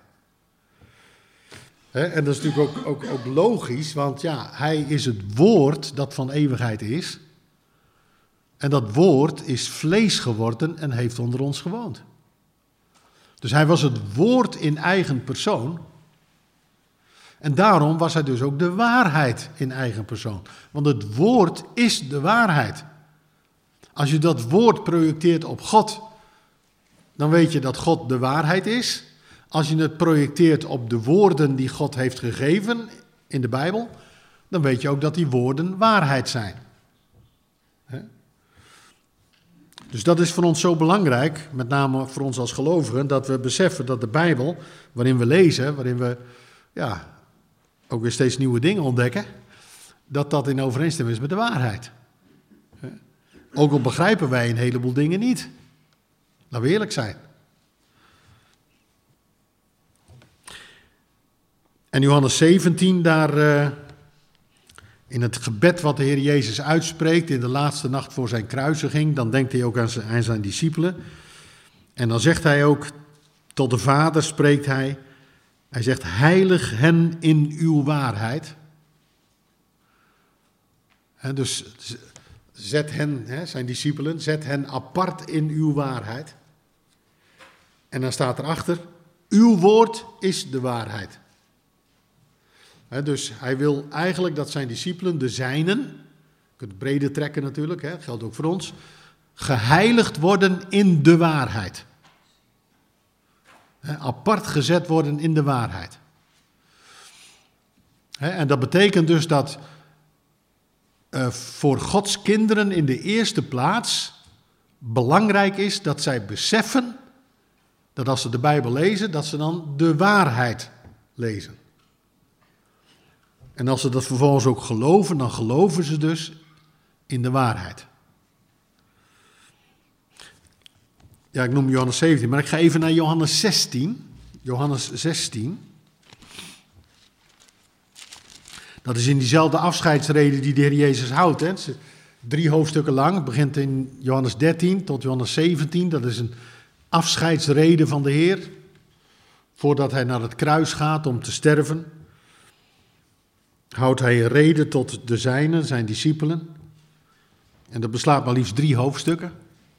He, en dat is natuurlijk ook, ook, ook logisch, want ja, hij is het woord dat van eeuwigheid is. En dat woord is vlees geworden en heeft onder ons gewoond. Dus hij was het woord in eigen persoon. En daarom was hij dus ook de waarheid in eigen persoon. Want het woord is de waarheid. Als je dat woord projecteert op God, dan weet je dat God de waarheid is. Als je het projecteert op de woorden die God heeft gegeven in de Bijbel, dan weet je ook dat die woorden waarheid zijn. He? Dus dat is voor ons zo belangrijk, met name voor ons als gelovigen, dat we beseffen dat de Bijbel, waarin we lezen, waarin we ja, ook weer steeds nieuwe dingen ontdekken, dat dat in overeenstemming is met de waarheid. Ook al begrijpen wij een heleboel dingen niet. Laten we eerlijk zijn. En Johannes zeventien, daar uh, in het gebed wat de Heer Jezus uitspreekt in de laatste nacht voor zijn kruisiging, dan denkt hij ook aan zijn, aan zijn discipelen. En dan zegt hij ook, tot de Vader spreekt hij, hij zegt, heilig hen in uw waarheid. He, dus zet hen, he, zijn discipelen, zet hen apart in uw waarheid. En dan staat erachter, uw woord is de waarheid. He, dus hij wil eigenlijk dat zijn discipelen, de zijnen, je kunt het breder trekken natuurlijk, he, dat geldt ook voor ons, geheiligd worden in de waarheid. He, apart gezet worden in de waarheid. He, en dat betekent dus dat uh, voor Gods kinderen in de eerste plaats belangrijk is dat zij beseffen dat als ze de Bijbel lezen, dat ze dan de waarheid lezen. En als ze dat vervolgens ook geloven, dan geloven ze dus in de waarheid. Ja, ik noem Johannes zeventien, maar ik ga even naar Johannes zestien. Johannes zestien. Dat is in diezelfde afscheidsrede die de Heer Jezus houdt. Hè. Het is drie hoofdstukken lang. Het begint in Johannes dertien tot Johannes zeventien. Dat is een afscheidsrede van de Heer. Voordat hij naar het kruis gaat om te sterven, houdt hij een rede tot de zijnen, zijn discipelen. En dat beslaat maar liefst drie hoofdstukken.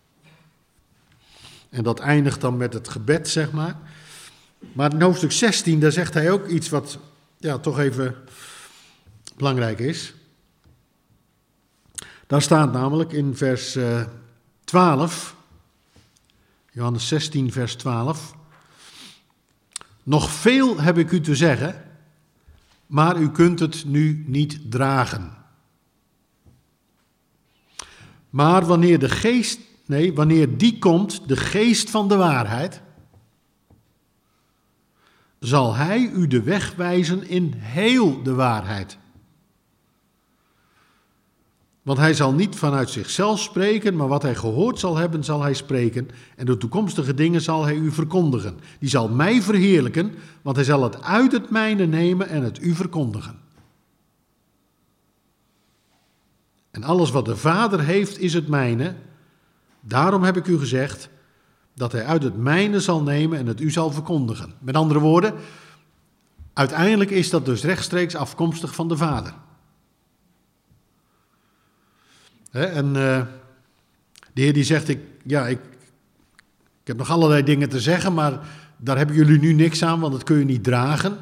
En dat eindigt dan met het gebed, zeg maar. Maar in hoofdstuk zestien, daar zegt hij ook iets wat ja, toch even belangrijk is. Daar staat namelijk in vers uh, twaalf, Johannes zestien, vers twaalf. Nog veel heb ik u te zeggen, maar u kunt het nu niet dragen. Maar wanneer de geest, nee, wanneer die komt, de geest van de waarheid, zal hij u de weg wijzen in heel de waarheid. Want hij zal niet vanuit zichzelf spreken, maar wat hij gehoord zal hebben, zal hij spreken. En de toekomstige dingen zal hij u verkondigen. Die zal mij verheerlijken, want hij zal het uit het mijne nemen en het u verkondigen. En alles wat de Vader heeft, is het mijne. Daarom heb ik u gezegd dat hij uit het mijne zal nemen en het u zal verkondigen. Met andere woorden, uiteindelijk is dat dus rechtstreeks afkomstig van de Vader. He, en uh, de Heer die zegt, ik, ja, ik, ik heb nog allerlei dingen te zeggen, maar daar hebben jullie nu niks aan, want dat kun je niet dragen.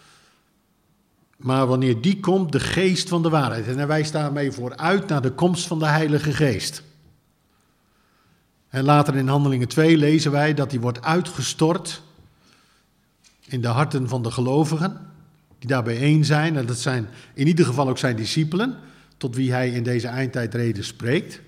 Maar wanneer die komt, de geest van de waarheid. En wij staan daarmee vooruit naar de komst van de Heilige Geest. En later in Handelingen twee lezen wij dat die wordt uitgestort in de harten van de gelovigen, die daar bijeen zijn. En dat zijn in ieder geval ook zijn discipelen, tot wie hij in deze eindtijdreden spreekt.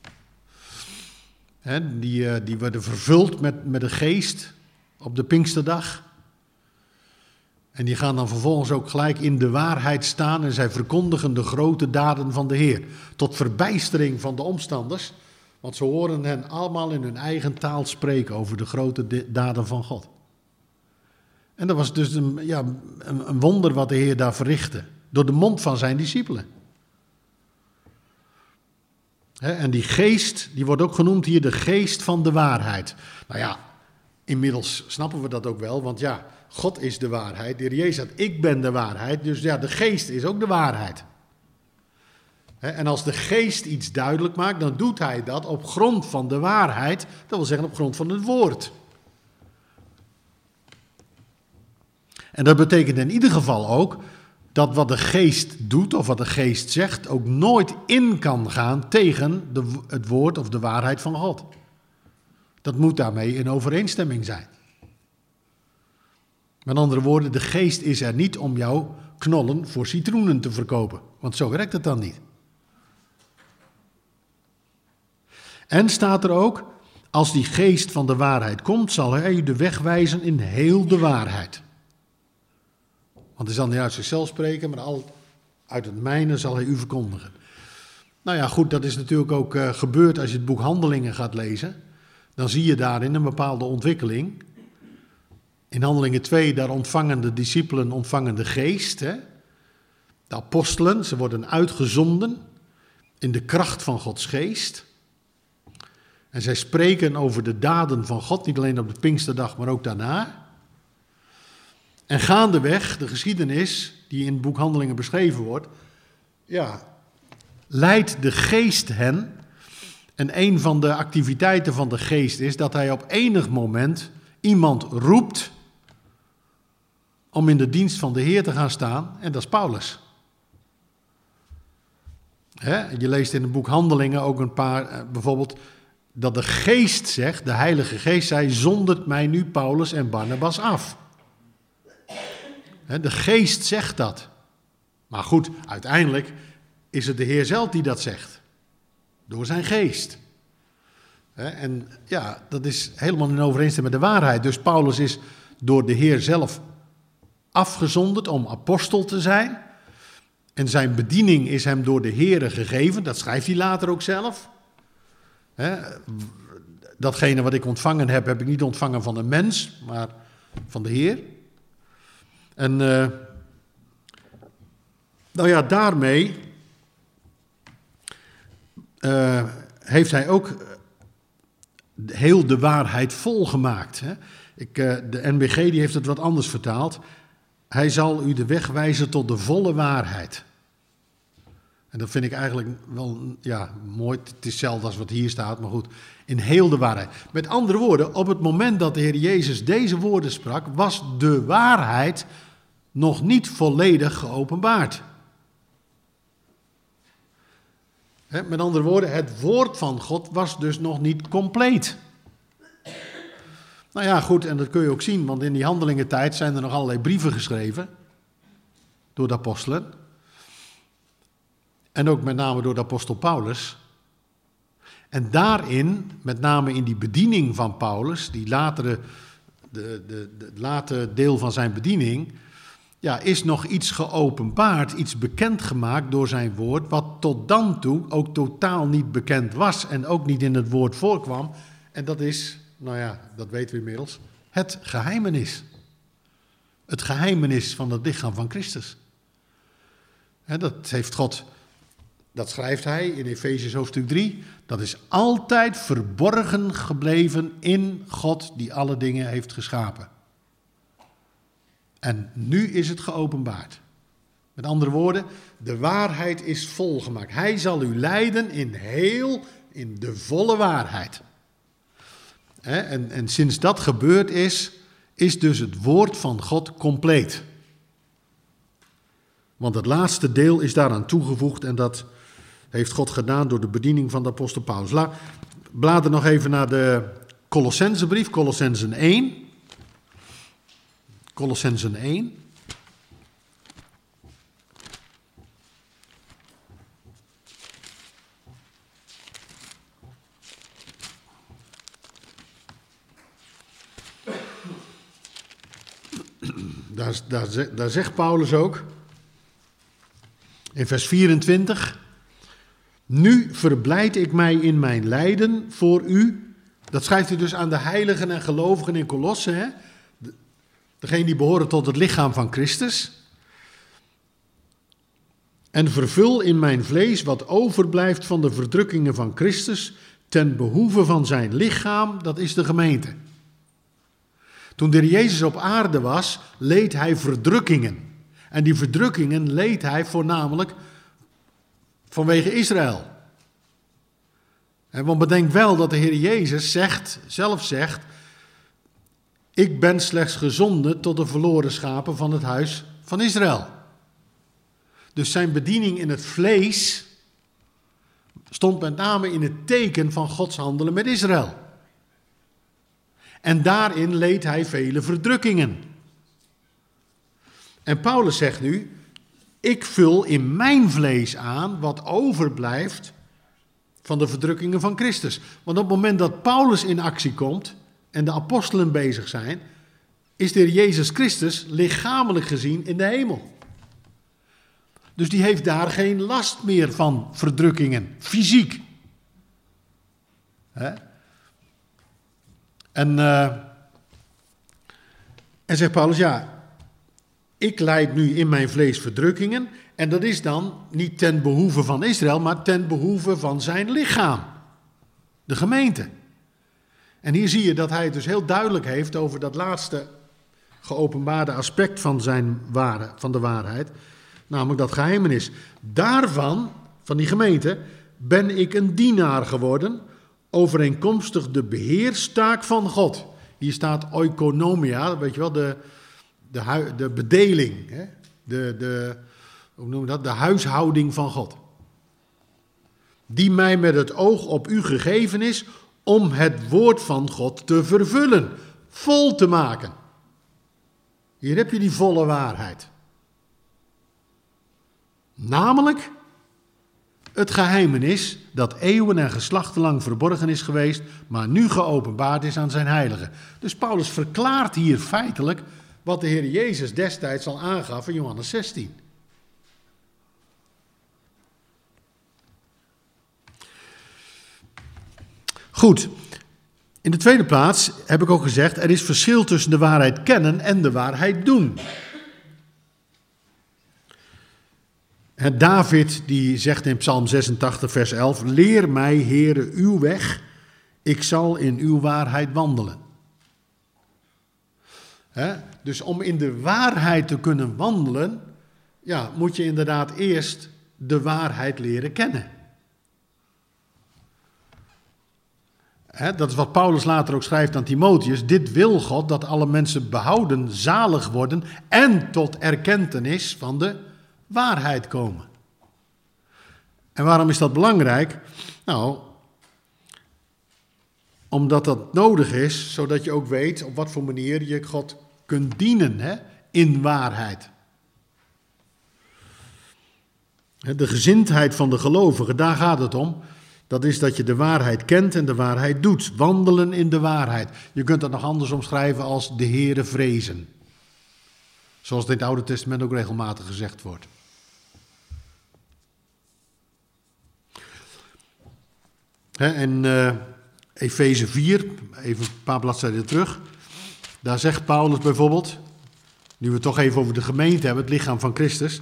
He, die, die worden vervuld met, met de geest op de Pinksterdag. En die gaan dan vervolgens ook gelijk in de waarheid staan en zij verkondigen de grote daden van de Heer. Tot verbijstering van de omstanders, want ze horen hen allemaal in hun eigen taal spreken over de grote daden van God. En dat was dus een, ja, een, een wonder wat de Heer daar verrichtte, door de mond van zijn discipelen. He, en die geest, die wordt ook genoemd hier de geest van de waarheid. Nou ja, inmiddels snappen we dat ook wel, want ja, God is de waarheid. De Heer Jezus zegt, ik ben de waarheid, dus ja, de geest is ook de waarheid. He, en als de geest iets duidelijk maakt, dan doet hij dat op grond van de waarheid, dat wil zeggen op grond van het woord. En dat betekent in ieder geval ook dat wat de geest doet of wat de geest zegt ook nooit in kan gaan tegen de, het woord of de waarheid van God. Dat moet daarmee in overeenstemming zijn. Met andere woorden, de geest is er niet om jou knollen voor citroenen te verkopen, want zo werkt het dan niet. En staat er ook, als die geest van de waarheid komt, zal hij u de weg wijzen in heel de waarheid. Want hij zal niet uit zichzelf spreken, maar al uit het mijne zal hij u verkondigen. Nou ja, goed, dat is natuurlijk ook uh, gebeurd als je het boek Handelingen gaat lezen. Dan zie je daarin een bepaalde ontwikkeling. In Handelingen twee, daar ontvangen de discipelen ontvangen de geest. Hè? De apostelen, ze worden uitgezonden in de kracht van Gods geest. En zij spreken over de daden van God, niet alleen op de Pinksterdag, maar ook daarna. En gaandeweg, de geschiedenis die in het boek Handelingen beschreven wordt, ja, leidt de geest hen. En een van de activiteiten van de geest is dat hij op enig moment iemand roept om in de dienst van de Heer te gaan staan, en dat is Paulus. He, je leest in het boek Handelingen ook een paar, bijvoorbeeld, dat de geest zegt, de Heilige Geest zei, zondert mij nu Paulus en Barnabas af. He, de geest zegt dat. Maar goed, uiteindelijk is het de Heer zelf die dat zegt. Door zijn geest. He, en ja, dat is helemaal in overeenstemming met de waarheid. Dus Paulus is door de Heer zelf afgezonderd om apostel te zijn. En zijn bediening is hem door de Heer gegeven. Dat schrijft hij later ook zelf. He, datgene wat ik ontvangen heb, heb ik niet ontvangen van een mens, maar van de Heer. En uh, nou ja, daarmee uh, heeft hij ook heel de waarheid volgemaakt. Hè? Ik, uh, de N B G die heeft het wat anders vertaald. Hij zal u de weg wijzen tot de volle waarheid. En dat vind ik eigenlijk wel ja, mooi. Het is hetzelfde als wat hier staat, maar goed. In heel de waarheid. Met andere woorden, op het moment dat de Heer Jezus deze woorden sprak, was de waarheid nog niet volledig geopenbaard. He, met andere woorden, het woord van God was dus nog niet compleet. Nou ja, goed, en dat kun je ook zien, want in die handelingentijd zijn er nog allerlei brieven geschreven door de apostelen. En ook met name door de apostel Paulus. En daarin, met name in die bediening van Paulus, die latere, de, de, de late deel van zijn bediening, ja, is nog iets geopenbaard, iets bekendgemaakt door zijn woord, wat tot dan toe ook totaal niet bekend was en ook niet in het woord voorkwam. En dat is, nou ja, dat weten we inmiddels, het geheimenis. Het geheimenis van het lichaam van Christus. En dat heeft God, dat schrijft hij in Efesiërs hoofdstuk drie, dat is altijd verborgen gebleven in God die alle dingen heeft geschapen. En nu is het geopenbaard. Met andere woorden, de waarheid is volgemaakt. Hij zal u leiden in heel, in de volle waarheid. En, en sinds dat gebeurd is, is dus het woord van God compleet. Want het laatste deel is daaraan toegevoegd en dat heeft God gedaan door de bediening van de apostel Paulus. La, blader nog even naar de Colossenzenbrief, Colossenzen één. Colossenzen één. Daar, daar, daar zegt Paulus ook, in vers vierentwintig, nu verblijd ik mij in mijn lijden voor u. Dat schrijft hij dus aan de heiligen en gelovigen in Colosse, hè? Degene die behoren tot het lichaam van Christus. En vervul in mijn vlees wat overblijft van de verdrukkingen van Christus, ten behoeve van zijn lichaam, dat is de gemeente. Toen de Heer Jezus op aarde was, leed hij verdrukkingen. En die verdrukkingen leed hij voornamelijk vanwege Israël. En want bedenk wel dat de Heer Jezus zegt, zelf zegt, ik ben slechts gezonden tot de verloren schapen van het huis van Israël. Dus zijn bediening in het vlees stond met name in het teken van Gods handelen met Israël. En daarin leed hij vele verdrukkingen. En Paulus zegt nu, ik vul in mijn vlees aan wat overblijft van de verdrukkingen van Christus. Want op het moment dat Paulus in actie komt en de apostelen bezig zijn, is de Heer Jezus Christus lichamelijk gezien in de hemel. Dus die heeft daar geen last meer van verdrukkingen, fysiek. Hè? En, uh, en zegt Paulus, ja, ik lijd nu in mijn vlees verdrukkingen. En dat is dan niet ten behoeve van Israël, maar ten behoeve van zijn lichaam. De gemeente. En hier zie je dat hij het dus heel duidelijk heeft over dat laatste geopenbaarde aspect van, zijn ware, van de waarheid. Namelijk dat geheimenis. Daarvan, van die gemeente, ben ik een dienaar geworden, overeenkomstig de beheerstaak van God. Hier staat oikonomia, weet je wel, de, de, de bedeling, hè? De, de, hoe noem je dat? De huishouding van God. Die mij met het oog op u gegeven is om het woord van God te vervullen, vol te maken. Hier heb je die volle waarheid. Namelijk het geheimenis dat eeuwen en geslachten lang verborgen is geweest, maar nu geopenbaard is aan zijn heiligen. Dus Paulus verklaart hier feitelijk wat de Heer Jezus destijds al aangaf in Johannes zestien. Goed, in de tweede plaats heb ik ook gezegd, er is verschil tussen de waarheid kennen en de waarheid doen. David die zegt in Psalm zesentachtig vers elf, leer mij, Heere, uw weg, ik zal in uw waarheid wandelen. He, dus om in de waarheid te kunnen wandelen, ja, moet je inderdaad eerst de waarheid leren kennen. He, dat is wat Paulus later ook schrijft aan Timotheus. Dit wil God, dat alle mensen behouden, zalig worden en tot erkentenis van de waarheid komen. En waarom is dat belangrijk? Nou, omdat dat nodig is, zodat je ook weet op wat voor manier je God kunt dienen, hè, in waarheid. De gezindheid van de gelovigen, daar gaat het om. Dat is dat je de waarheid kent en de waarheid doet. Wandelen in de waarheid. Je kunt dat nog anders omschrijven als de Heere vrezen. Zoals het in het Oude Testament ook regelmatig gezegd wordt. He, en uh, Efeze vier, even een paar bladzijden terug. Daar zegt Paulus bijvoorbeeld, nu we het toch even over de gemeente hebben, het lichaam van Christus.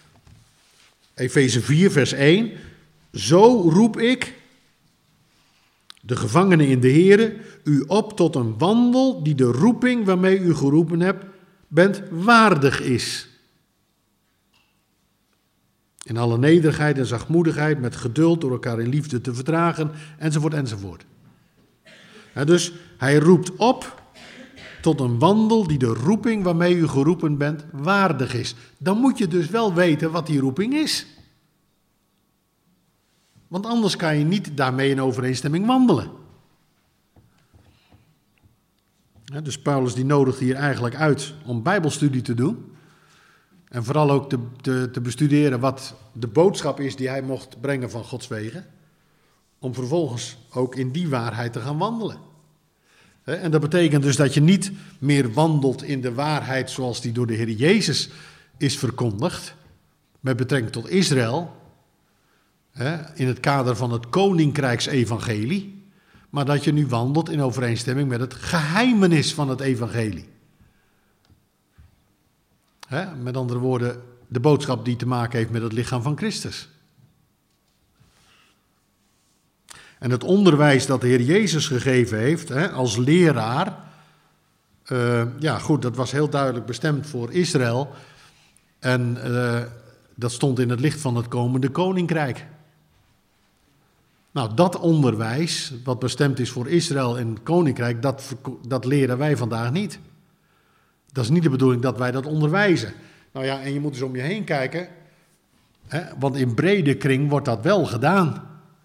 Efeze vier vers één. Zo roep ik, de gevangenen in de Here, u op tot een wandel die de roeping waarmee u geroepen hebt, bent waardig is. In alle nederigheid en zachtmoedigheid, met geduld, door elkaar in liefde te verdragen, enzovoort, enzovoort. Ja, dus hij roept op tot een wandel die de roeping waarmee u geroepen bent waardig is. Dan moet je dus wel weten wat die roeping is. Want anders kan je niet daarmee in overeenstemming wandelen. Ja, dus Paulus die nodigt hier eigenlijk uit om bijbelstudie te doen. En vooral ook te, te, te bestuderen wat de boodschap is die hij mocht brengen van Gods wegen. Om vervolgens ook in die waarheid te gaan wandelen. En dat betekent dus dat je niet meer wandelt in de waarheid zoals die door de Heer Jezus is verkondigd. Met betrekking tot Israël. In het kader van het koninkrijksevangelie. Maar dat je nu wandelt in overeenstemming met het geheimenis van het evangelie. He, met andere woorden, de boodschap die te maken heeft met het lichaam van Christus. En het onderwijs dat de Heer Jezus gegeven heeft, he, als leraar, uh, ja goed, dat was heel duidelijk bestemd voor Israël. En uh, dat stond in het licht van het komende koninkrijk. Nou, dat onderwijs, wat bestemd is voor Israël en het koninkrijk, dat, dat leren wij vandaag niet. Dat is niet de bedoeling dat wij dat onderwijzen. Nou ja, en je moet dus om je heen kijken, hè, want in brede kring wordt dat wel gedaan.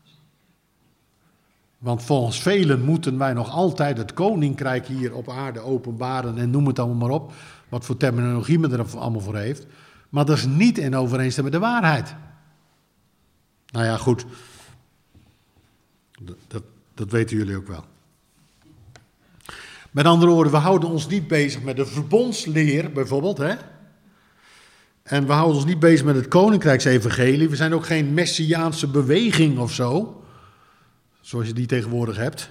Want volgens velen moeten wij nog altijd het koninkrijk hier op aarde openbaren en noem het allemaal maar op, wat voor terminologie men er allemaal voor heeft. Maar dat is niet in overeenstemming met de waarheid. Nou ja, goed, dat, dat, dat weten jullie ook wel. Met andere woorden, we houden ons niet bezig met de verbondsleer bijvoorbeeld, hè? En we houden ons niet bezig met het koninkrijksevangelie. We zijn ook geen messiaanse beweging of zo, zoals je die tegenwoordig hebt.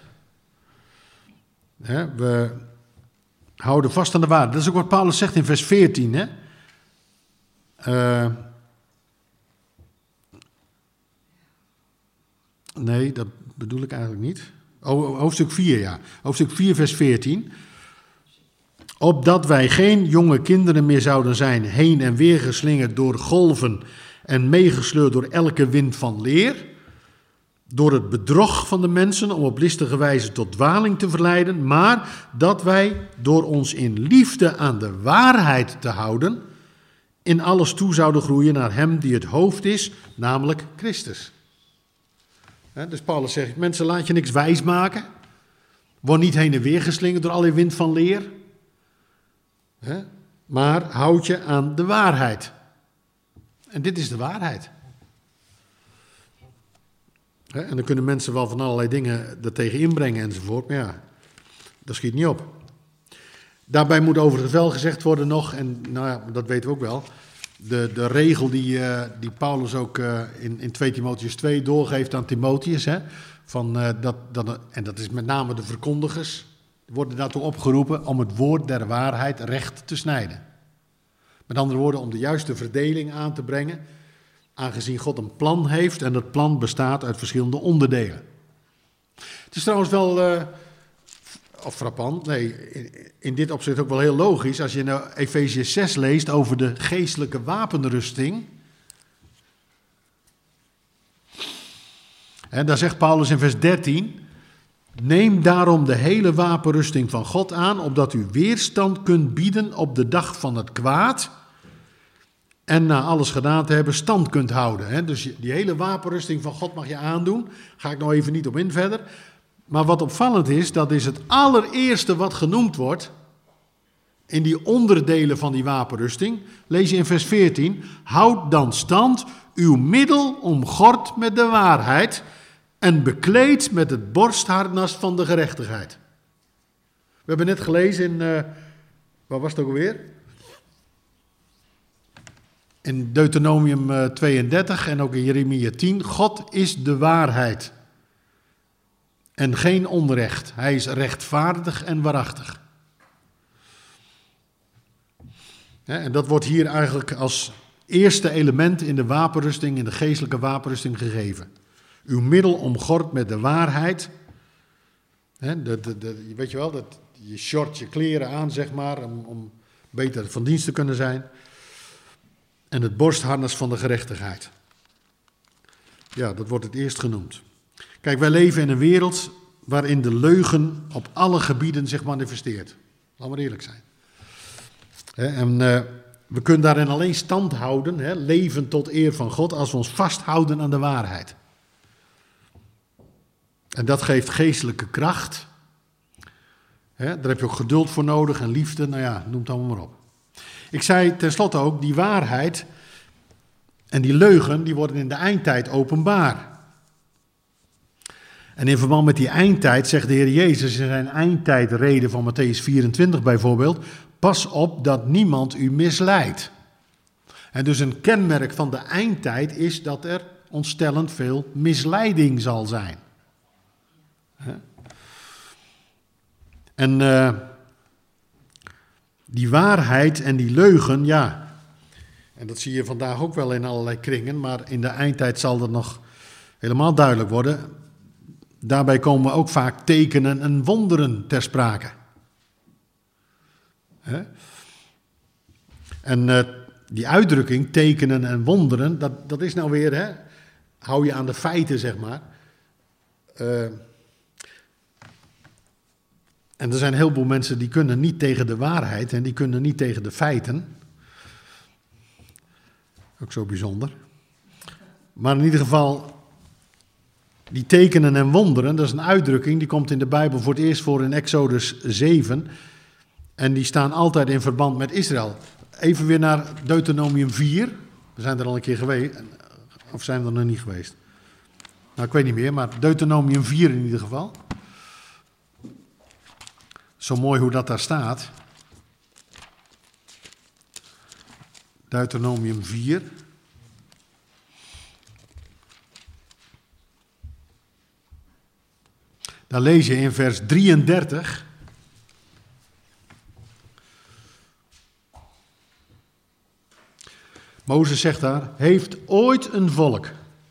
Hè? We houden vast aan de waarheid. Dat is ook wat Paulus zegt in vers veertien, hè? Uh, nee, dat bedoel ik eigenlijk niet. Oh, hoofdstuk vier, ja. Hoofdstuk vier, vers veertien. Opdat wij geen jonge kinderen meer zouden zijn, heen en weer geslingerd door golven en meegesleurd door elke wind van leer, door het bedrog van de mensen om op listige wijze tot dwaling te verleiden, maar dat wij door ons in liefde aan de waarheid te houden, in alles toe zouden groeien naar hem die het hoofd is, namelijk Christus. He, dus Paulus zegt, mensen, laat je niks wijs maken. Word niet heen en weer geslingerd door alle wind van leer. He, maar houd je aan de waarheid. En dit is de waarheid. He, en dan kunnen mensen wel van allerlei dingen er tegen inbrengen enzovoort. Maar ja, dat schiet niet op. Daarbij moet overigens wel gezegd worden nog, en nou ja, dat weten we ook wel, de, de regel die, uh, die Paulus ook uh, in, in twee Timotheüs twee doorgeeft aan Timotheus, hè, van, uh, dat, dat, en dat is met name de verkondigers, worden daartoe opgeroepen om het woord der waarheid recht te snijden. Met andere woorden, om de juiste verdeling aan te brengen, aangezien God een plan heeft en dat plan bestaat uit verschillende onderdelen. Het is trouwens wel... Uh, Of frappant, nee, in dit opzicht ook wel heel logisch. Als je nou Efeziërs zes leest over de geestelijke wapenrusting. En daar zegt Paulus in vers dertien. Neem daarom de hele wapenrusting van God aan, opdat u weerstand kunt bieden op de dag van het kwaad. En na alles gedaan te hebben, stand kunt houden. Dus die hele wapenrusting van God mag je aandoen. Ga ik nou even niet op in verder. Maar wat opvallend is, dat is het allereerste wat genoemd wordt in die onderdelen van die wapenrusting. Lees je in vers veertien. Houd dan stand, uw middel omgord met de waarheid en bekleed met het borstharnas van de gerechtigheid. We hebben net gelezen in, uh, waar was het ook alweer? In Deuteronomium uh, tweeëndertig en ook in Jeremia tien. God is de waarheid. En geen onrecht. Hij is rechtvaardig en waarachtig. Ja, en dat wordt hier eigenlijk als eerste element in de wapenrusting, in de geestelijke wapenrusting gegeven. Uw middel omgord met de waarheid. Hè, de, de, de, weet je wel, dat, je short je kleren aan, zeg maar, om, om beter van dienst te kunnen zijn. en het borstharnas van de gerechtigheid. Ja, dat wordt het eerst genoemd. Kijk, wij leven in een wereld waarin de leugen op alle gebieden zich manifesteert. Laten we eerlijk zijn. He, en uh, we kunnen daarin alleen stand houden, he, leven tot eer van God, als we ons vasthouden aan de waarheid. En dat geeft geestelijke kracht. He, daar heb je ook geduld voor nodig en liefde, nou ja, noem het allemaal maar op. Ik zei tenslotte ook, die waarheid en die leugen, die worden in de eindtijd openbaar. En in verband met die eindtijd zegt de Heer Jezus in zijn eindtijdreden van Mattheüs vierentwintig bijvoorbeeld, pas op dat niemand u misleidt. En dus een kenmerk van de eindtijd is dat er ontstellend veel misleiding zal zijn. En uh, die waarheid en die leugen, ja, en dat zie je vandaag ook wel in allerlei kringen, maar in de eindtijd zal dat nog helemaal duidelijk worden. Daarbij komen ook vaak tekenen en wonderen ter sprake. He? En uh, die uitdrukking, tekenen en wonderen, dat, dat is nou weer, hè, hou je aan de feiten, zeg maar. Uh, en er zijn een heleboel mensen die kunnen niet tegen de waarheid en die kunnen niet tegen de feiten. Ook zo bijzonder. Maar in ieder geval, die tekenen en wonderen, dat is een uitdrukking, die komt in de Bijbel voor het eerst voor in Exodus zeven. En die staan altijd in verband met Israël. Even weer naar Deuteronomium vier. We zijn er al een keer geweest. Of zijn we er nog niet geweest? Nou, ik weet niet meer, maar Deuteronomium vier in ieder geval. Zo mooi hoe dat daar staat. Deuteronomium vier. Daar lees je in vers drieëndertig. Mozes zegt daar, heeft ooit een volk,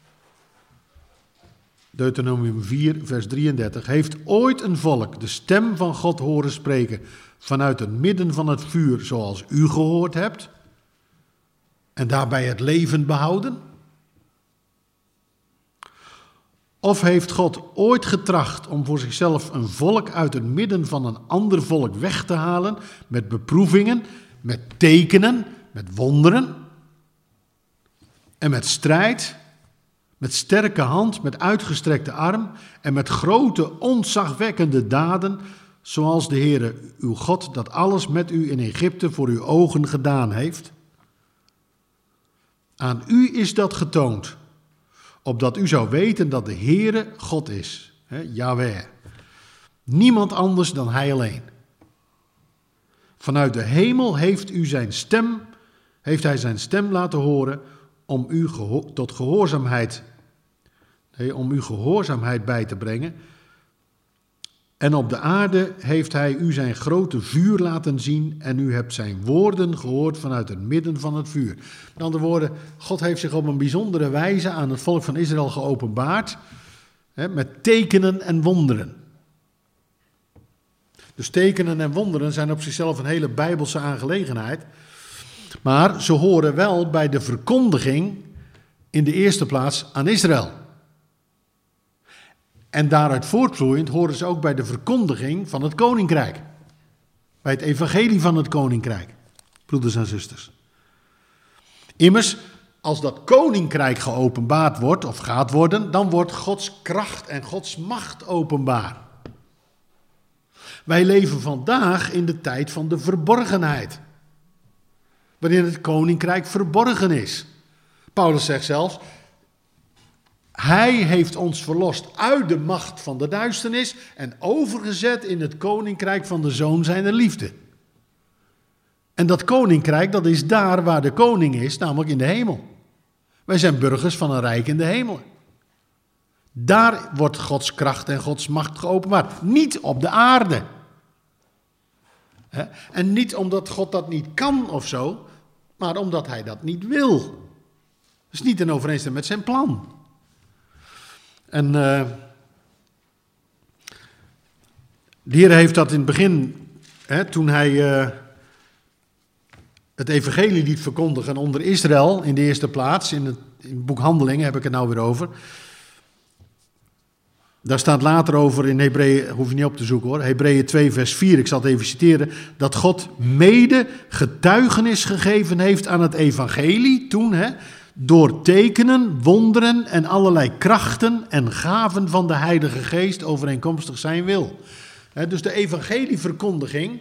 Deuteronomium vier, vers drieëndertig, heeft ooit een volk de stem van God horen spreken vanuit het midden van het vuur, zoals u gehoord hebt, en daarbij het leven behouden? Of heeft God ooit getracht om voor zichzelf een volk uit het midden van een ander volk weg te halen met beproevingen, met tekenen, met wonderen en met strijd, met sterke hand, met uitgestrekte arm en met grote ontzagwekkende daden, zoals de Heere uw God dat alles met u in Egypte voor uw ogen gedaan heeft? Aan u is dat getoond, opdat u zou weten dat de Heere God is, hè, Yahweh. Niemand anders dan Hij alleen. Vanuit de hemel heeft u zijn stem, heeft Hij zijn stem laten horen om u geho- tot gehoorzaamheid, nee, om u gehoorzaamheid bij te brengen. En op de aarde heeft Hij u zijn grote vuur laten zien en u hebt zijn woorden gehoord vanuit het midden van het vuur. Met andere woorden, God heeft zich op een bijzondere wijze aan het volk van Israël geopenbaard, hè, met tekenen en wonderen. Dus tekenen en wonderen zijn op zichzelf een hele bijbelse aangelegenheid, maar ze horen wel bij de verkondiging in de eerste plaats aan Israël. En daaruit voortvloeiend horen ze ook bij de verkondiging van het koninkrijk. Bij het evangelie van het koninkrijk, broeders en zusters. Immers, als dat koninkrijk geopenbaard wordt of gaat worden, dan wordt Gods kracht en Gods macht openbaar. Wij leven vandaag in de tijd van de verborgenheid, waarin het koninkrijk verborgen is. Paulus zegt zelfs, Hij heeft ons verlost uit de macht van de duisternis en overgezet in het koninkrijk van de Zoon zijner liefde. En dat koninkrijk, dat is daar waar de koning is, namelijk in de hemel. Wij zijn burgers van een rijk in de hemel. Daar wordt Gods kracht en Gods macht geopenbaard, niet op de aarde. En niet omdat God dat niet kan of zo, maar omdat Hij dat niet wil. Dat is niet in overeenstemming met zijn plan. En uh, de Heer heeft dat in het begin, hè, toen hij uh, het evangelie liet verkondigen onder Israël in de eerste plaats. In het, in het boek Handelingen heb ik het nou weer over. Daar staat later over in Hebreeën, hoef je niet op te zoeken hoor, Hebreeën twee vers vier, ik zal het even citeren, dat God mede getuigenis gegeven heeft aan het evangelie toen, hè, door tekenen, wonderen en allerlei krachten en gaven van de Heilige Geest overeenkomstig zijn wil. Hè, dus de evangelieverkondiging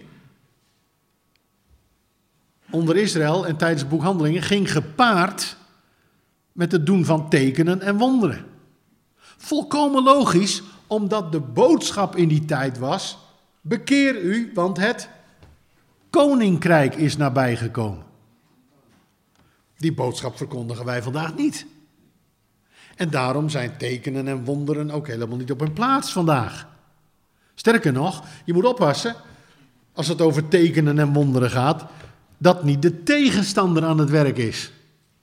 onder Israël en tijdens het boek Handelingen ging gepaard met het doen van tekenen en wonderen. Volkomen logisch, omdat de boodschap in die tijd was, bekeer u, want het koninkrijk is nabijgekomen. Die boodschap verkondigen wij vandaag niet. En daarom zijn tekenen en wonderen ook helemaal niet op hun plaats vandaag. Sterker nog, je moet oppassen, als het over tekenen en wonderen gaat, dat niet de tegenstander aan het werk is.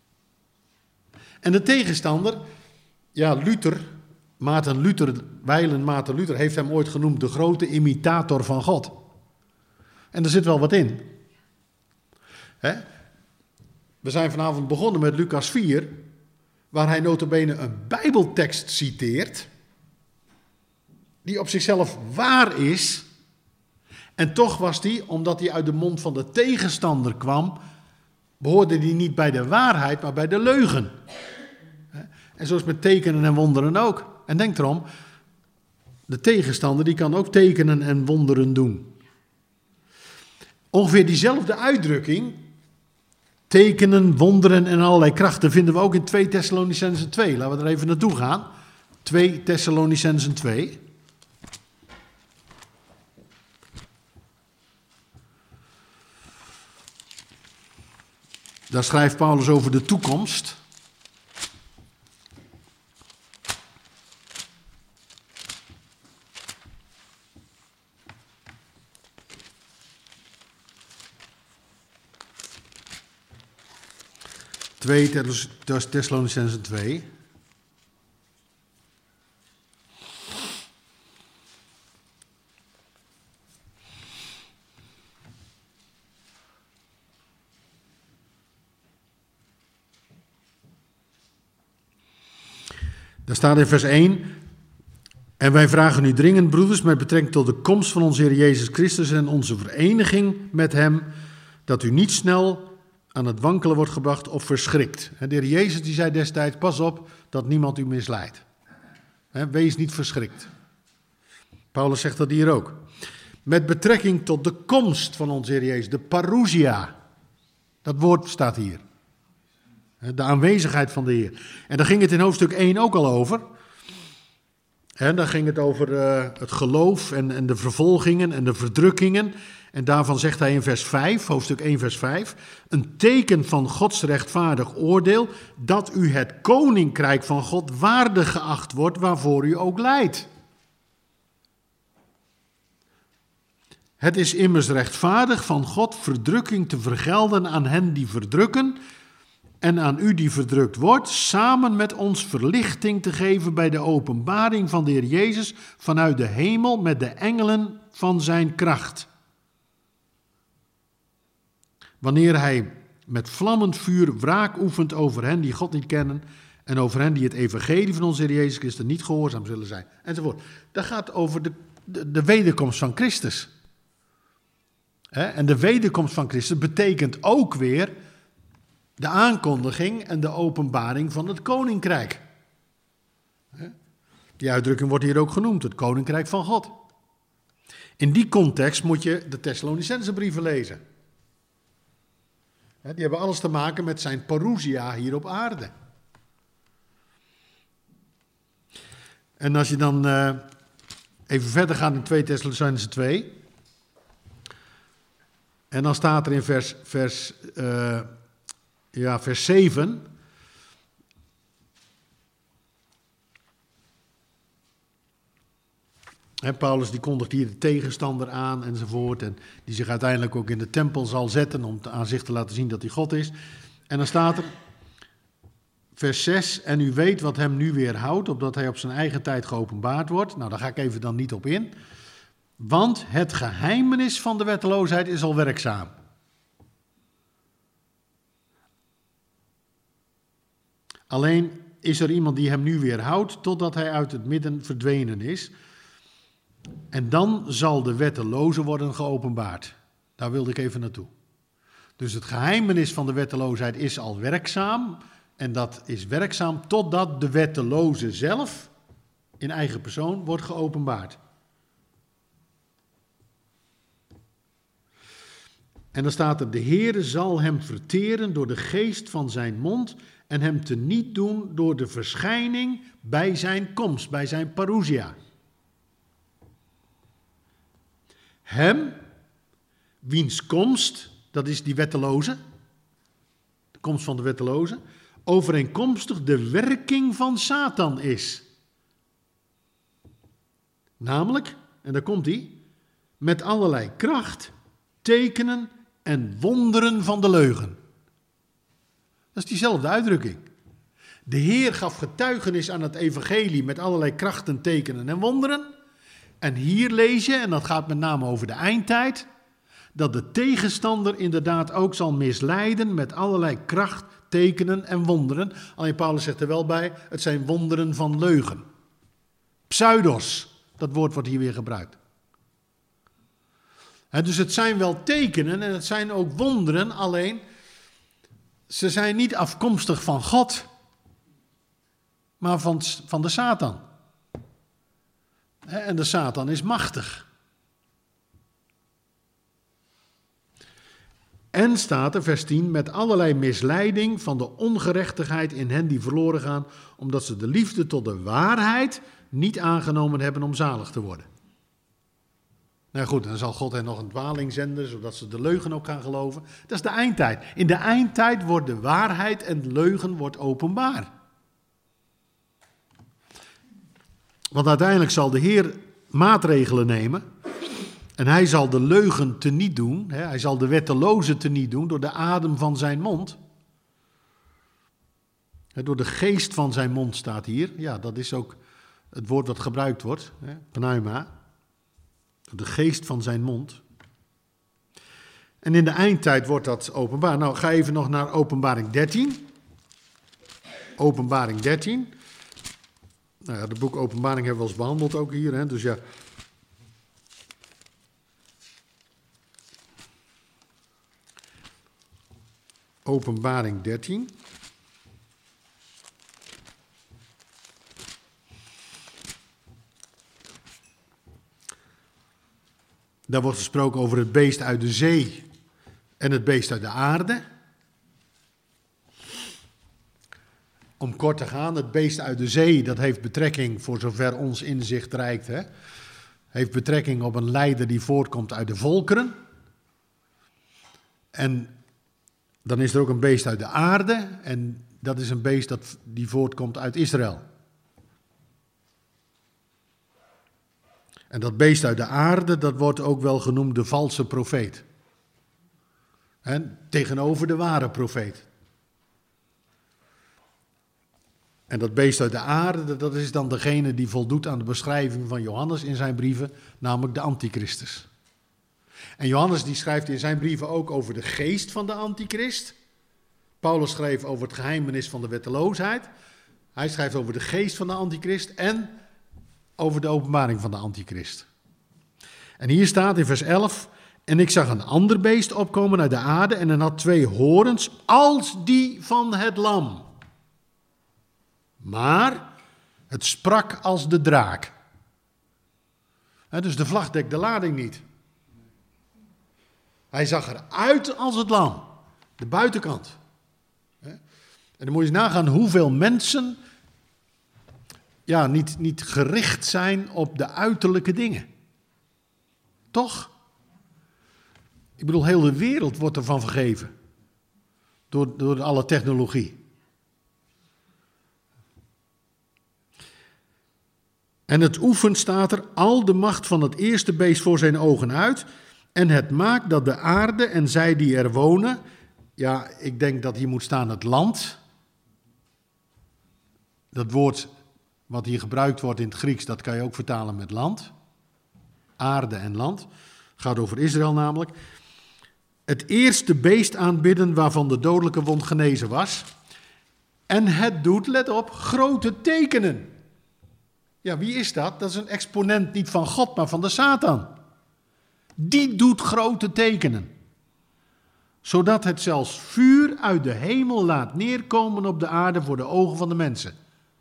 En de tegenstander, ja, Luther, Maarten Luther, wijlen Maarten Luther, heeft hem ooit genoemd de grote imitator van God. En er zit wel wat in. Hè? We zijn vanavond begonnen met Lucas vier, waar hij nota bene een bijbeltekst citeert, die op zichzelf waar is. En toch was die, omdat hij uit de mond van de tegenstander kwam, behoorde die niet bij de waarheid, maar bij de leugen. En zo is het met tekenen en wonderen ook. En denk erom, de tegenstander die kan ook tekenen en wonderen doen. Ongeveer diezelfde uitdrukking, tekenen, wonderen en allerlei krachten, vinden we ook in twee Thessalonicenzen twee. Laten we er even naartoe gaan. twee Thessalonicenzen twee. Daar schrijft Paulus over de toekomst. twee Thessalonicenzen twee. Daar staat in vers één, en wij vragen u dringend, broeders, met betrekking tot de komst van onze Heer Jezus Christus en onze vereniging met hem, dat u niet snel aan het wankelen wordt gebracht of verschrikt. De Heer Jezus die zei destijds, pas op dat niemand u misleidt. Wees niet verschrikt. Paulus zegt dat hier ook. Met betrekking tot de komst van onze Heer Jezus, de parousia. Dat woord staat hier. De aanwezigheid van de Heer. En daar ging het in hoofdstuk één ook al over. En daar ging het over uh, het geloof en, en de vervolgingen en de verdrukkingen. En daarvan zegt hij in vers vijf, hoofdstuk één vers vijf... een teken van Gods rechtvaardig oordeel, dat u het koninkrijk van God waardig geacht wordt, waarvoor u ook lijdt. Het is immers rechtvaardig van God verdrukking te vergelden aan hen die verdrukken, en aan u die verdrukt wordt, samen met ons verlichting te geven bij de openbaring van de Heer Jezus vanuit de hemel met de engelen van zijn kracht. Wanneer hij met vlammend vuur wraak oefent over hen die God niet kennen en over hen die het evangelie van onze Heer Jezus Christus niet gehoorzaam zullen zijn, enzovoort. Dat gaat over de, de, de wederkomst van Christus. He, en de wederkomst van Christus betekent ook weer de aankondiging en de openbaring van het koninkrijk. Die uitdrukking wordt hier ook genoemd, het koninkrijk van God. In die context moet je de Thessalonicense brieven lezen. Die hebben alles te maken met zijn parousia hier op aarde. En als je dan uh, even verder gaat in twee Thessalonicense twee. En dan staat er in vers, vers, uh, ja, vers zeven. En Paulus die kondigt hier de tegenstander aan enzovoort. En die zich uiteindelijk ook in de tempel zal zetten om aan zich te laten zien dat hij God is. En dan staat er, vers zes, en u weet wat hem nu weerhoudt, opdat hij op zijn eigen tijd geopenbaard wordt. Nou, daar ga ik even dan niet op in. Want het geheimenis van de wetteloosheid is al werkzaam. Alleen is er iemand die hem nu weerhoudt totdat hij uit het midden verdwenen is. En dan zal de wetteloze worden geopenbaard. Daar wilde ik even naartoe. Dus het geheimenis van de wetteloosheid is al werkzaam. En dat is werkzaam totdat de wetteloze zelf in eigen persoon wordt geopenbaard. En dan staat er, de Heere zal hem verteren door de geest van zijn mond en hem teniet doen door de verschijning bij zijn komst, bij zijn parousia. Hem, wiens komst, dat is die wetteloze, de komst van de wetteloze, overeenkomstig de werking van Satan is. Namelijk, en daar komt hij, met allerlei kracht, tekenen en wonderen van de leugen. Dat is diezelfde uitdrukking. De Heer gaf getuigenis aan het evangelie met allerlei krachten, tekenen en wonderen. En hier lees je, en dat gaat met name over de eindtijd, dat de tegenstander inderdaad ook zal misleiden met allerlei kracht, tekenen en wonderen. Alleen Paulus zegt er wel bij, het zijn wonderen van leugen. Pseudos, dat woord wordt hier weer gebruikt. He, dus het zijn wel tekenen en het zijn ook wonderen, alleen ze zijn niet afkomstig van God, maar van, van de Satan. He, en de Satan is machtig. En staat er, vers tien, met allerlei misleiding van de ongerechtigheid in hen die verloren gaan, omdat ze de liefde tot de waarheid niet aangenomen hebben om zalig te worden. Nou goed, dan zal God hen nog een dwaling zenden, zodat ze de leugen ook gaan geloven. Dat is de eindtijd. In de eindtijd wordt de waarheid en de leugen wordt openbaar. Want uiteindelijk zal de Heer maatregelen nemen. En hij zal de leugen teniet doen. Hè, hij zal de wetteloze teniet doen door de adem van zijn mond. Hè, door de geest van zijn mond staat hier. Ja, dat is ook het woord dat gebruikt wordt. Hè, pneuma. De geest van zijn mond. En in de eindtijd wordt dat openbaar. Nou, ga even nog naar Openbaring dertien. Openbaring dertien. Nou ja, het boek Openbaring hebben we al eens behandeld ook hier. Hè? Dus ja. Openbaring dertien. Daar wordt gesproken over het beest uit de zee en het beest uit de aarde. Om kort te gaan, het beest uit de zee, dat heeft betrekking, voor zover ons inzicht reikt, hè, heeft betrekking op een leider die voortkomt uit de volkeren. En dan is er ook een beest uit de aarde en dat is een beest dat, die voortkomt uit Israël. En dat beest uit de aarde, dat wordt ook wel genoemd de valse profeet. En tegenover de ware profeet. En dat beest uit de aarde, dat is dan degene die voldoet aan de beschrijving van Johannes in zijn brieven, namelijk de antichrist. En Johannes die schrijft in zijn brieven ook over de geest van de antichrist. Paulus schreef over het geheimenis van de wetteloosheid. Hij schrijft over de geest van de antichrist en over de openbaring van de antichrist. En hier staat in vers elf, en ik zag een ander beest opkomen uit de aarde en het had twee horens als die van het lam. Maar het sprak als de draak. He, dus de vlag dekt de lading niet. Hij zag eruit als het lam. De buitenkant. He. En dan moet je eens nagaan hoeveel mensen ja, niet, niet gericht zijn op de uiterlijke dingen. Toch? Ik bedoel, heel de wereld wordt ervan vergeven. Door, door alle technologie. En het oefent, staat er, al de macht van het eerste beest voor zijn ogen uit. En het maakt dat de aarde en zij die er wonen. Ja, ik denk dat hier moet staan het land. Dat woord wat hier gebruikt wordt in het Grieks, dat kan je ook vertalen met land. Aarde en land. Het gaat over Israël namelijk. Het eerste beest aanbidden waarvan de dodelijke wond genezen was. En het doet, let op, grote tekenen. Ja, wie is dat? Dat is een exponent niet van God, maar van de Satan. Die doet grote tekenen. Zodat het zelfs vuur uit de hemel laat neerkomen op de aarde voor de ogen van de mensen.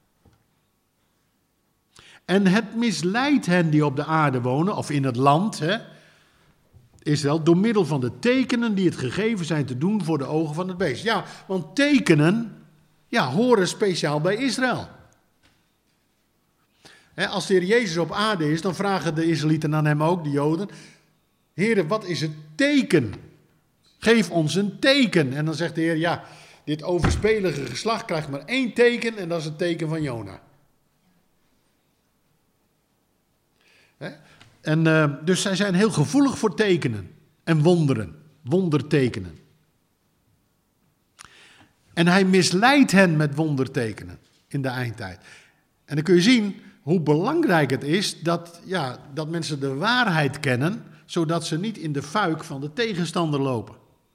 En het misleidt hen die op de aarde wonen, of in het land, hè, Israël, door middel van de tekenen die het gegeven zijn te doen voor de ogen van het beest. Ja, want tekenen, ja, horen speciaal bij Israël. Hè, als de Heer Jezus op aarde is, dan vragen de Israëlieten aan hem ook, de Joden, Heere, wat is het teken? Geef ons een teken. En dan zegt de Heer, ja, dit overspelige geslacht krijgt maar één teken en dat is het teken van Jona. Hè? En uh, dus zij zijn heel gevoelig voor tekenen en wonderen, wondertekenen. En hij misleidt hen met wondertekenen in de eindtijd. En dan kun je zien hoe belangrijk het is dat, ja, dat mensen de waarheid kennen, zodat ze niet in de fuik van de tegenstander lopen.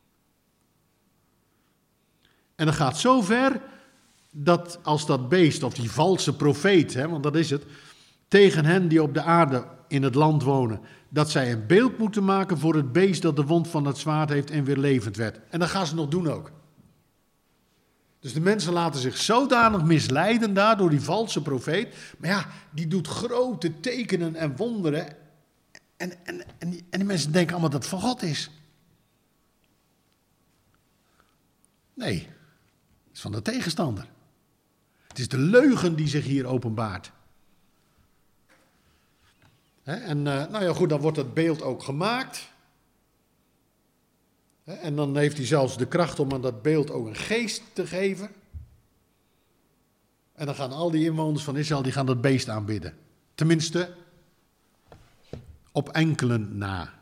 En dat gaat zo ver dat als dat beest of die valse profeet, hè, want dat is het, tegen hen die op de aarde in het land wonen, dat zij een beeld moeten maken voor het beest dat de wond van het zwaard heeft en weer levend werd. En dat gaan ze nog doen ook. Dus de mensen laten zich zodanig misleiden daar door die valse profeet. Maar ja, die doet grote tekenen en wonderen. En, en, en, die, en die mensen denken allemaal dat het van God is. Nee, het is van de tegenstander. Het is de leugen die zich hier openbaart. He, en uh, nou ja, goed, dan wordt het beeld ook gemaakt. He, en dan heeft hij zelfs de kracht om aan dat beeld ook een geest te geven. En dan gaan al die inwoners van Israël, die gaan dat beest aanbidden. Tenminste, op enkelen na.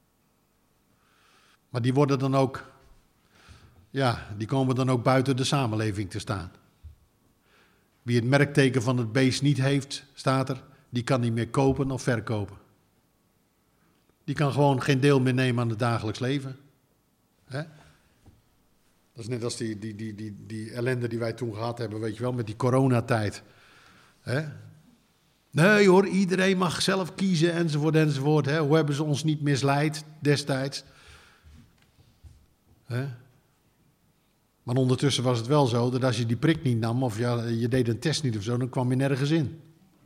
Maar die worden dan ook, ja, die komen dan ook buiten de samenleving te staan. Wie het merkteken van het beest niet heeft, staat er, die kan niet meer kopen of verkopen. Die kan gewoon geen deel meer nemen aan het dagelijks leven. Hè? Dat is net als die, die, die, die, die ellende die wij toen gehad hebben, weet je wel, met die coronatijd. Hè? Nee hoor, iedereen mag zelf kiezen enzovoort enzovoort. Hè? Hoe hebben ze ons niet misleid destijds? Hè? Maar ondertussen was het wel zo dat als je die prik niet nam of je, je deed een test niet of zo, dan kwam je nergens in.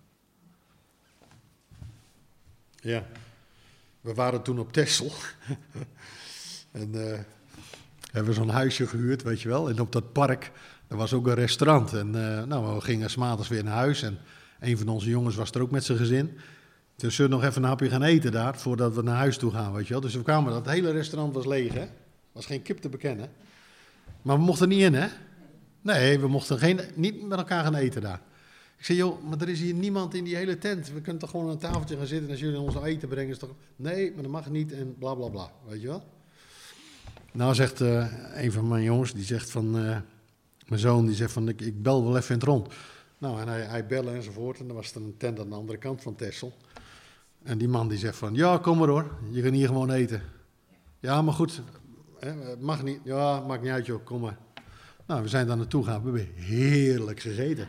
Ja, we waren toen op Texel en uh, hebben zo'n huisje gehuurd, weet je wel. En op dat park, er was ook een restaurant. En uh, nou, we gingen 's maandags weer naar huis en een van onze jongens was er ook met zijn gezin. Dus zullen we nog even een hapje gaan eten daar, voordat we naar huis toe gaan, weet je wel. Dus we kwamen, dat hele restaurant was leeg, hè. Er was geen kip te bekennen. Maar we mochten niet in, hè? Nee, we mochten geen, niet met elkaar gaan eten daar. Ik zei, joh, maar er is hier niemand in die hele tent. We kunnen toch gewoon aan een tafeltje gaan zitten en als jullie ons al eten brengen, is toch... Nee, maar dat mag niet en bla bla bla, weet je wel? Nou zegt uh, een van mijn jongens, die zegt van... Uh, mijn zoon, die zegt van, ik, ik bel wel even in het rond. Nou, en hij, hij belde enzovoort en dan was er een tent aan de andere kant van Texel. En die man die zegt van, ja, kom maar hoor, je kan hier gewoon eten. Ja, maar goed... Het mag niet. Ja, maakt niet uit joh, kom maar. Nou, we zijn daar naartoe gegaan. We hebben heerlijk gegeten.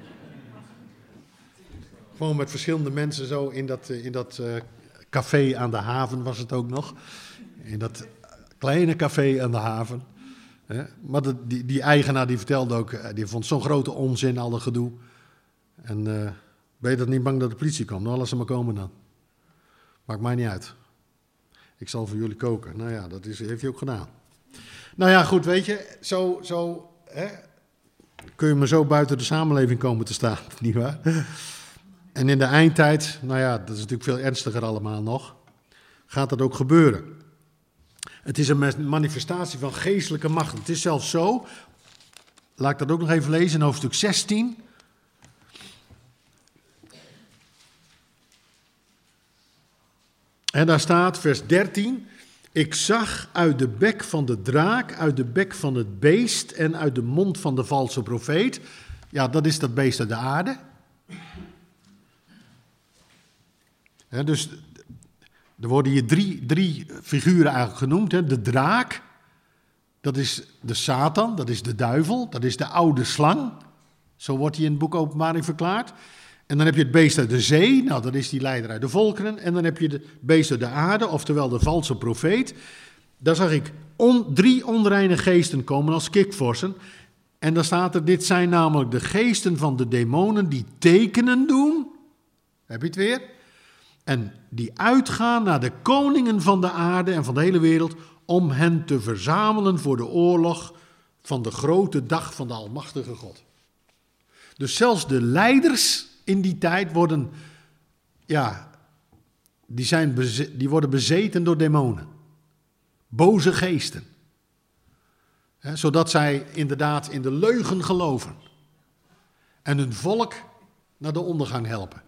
Gewoon met verschillende mensen zo in dat, in dat uh, café aan de haven was het ook nog. In dat kleine café aan de haven. Hè? Maar de, die, die eigenaar die vertelde ook, die vond zo'n grote onzin, al dat gedoe. En uh, ben je dat niet bang dat de politie komt? Nou, laat ze maar komen dan. Maakt mij niet uit. Ik zal voor jullie koken. Nou ja, dat is, heeft hij ook gedaan. Nou ja, goed, weet je, zo, zo hè, kun je maar zo buiten de samenleving komen te staan, nietwaar? En in de eindtijd, nou ja, dat is natuurlijk veel ernstiger allemaal nog, gaat dat ook gebeuren. Het is een manifestatie van geestelijke macht. Het is zelfs zo, laat ik dat ook nog even lezen in hoofdstuk zestien. En daar staat, vers dertien... Ik zag uit de bek van de draak, uit de bek van het beest en uit de mond van de valse profeet. Ja, dat is dat beest uit de aarde. Ja, dus er worden hier drie, drie figuren eigenlijk genoemd. Hè. De draak, dat is de Satan, dat is de duivel, dat is de oude slang. Zo wordt hij in het boek Openbaring verklaard. En dan heb je het beest uit de zee, nou dat is die leider uit de volkeren. En dan heb je de beest uit de aarde, oftewel de valse profeet. Daar zag ik on, drie onreine geesten komen als kikvorsen. En dan staat er, dit zijn namelijk de geesten van de demonen die tekenen doen. Heb je het weer? En die uitgaan naar de koningen van de aarde en van de hele wereld om hen te verzamelen voor de oorlog van de grote dag van de Almachtige God. Dus zelfs de leiders in die tijd worden, ja, die, zijn beze- die worden bezeten door demonen. Boze geesten. He, zodat zij inderdaad in de leugen geloven. En hun volk naar de ondergang helpen.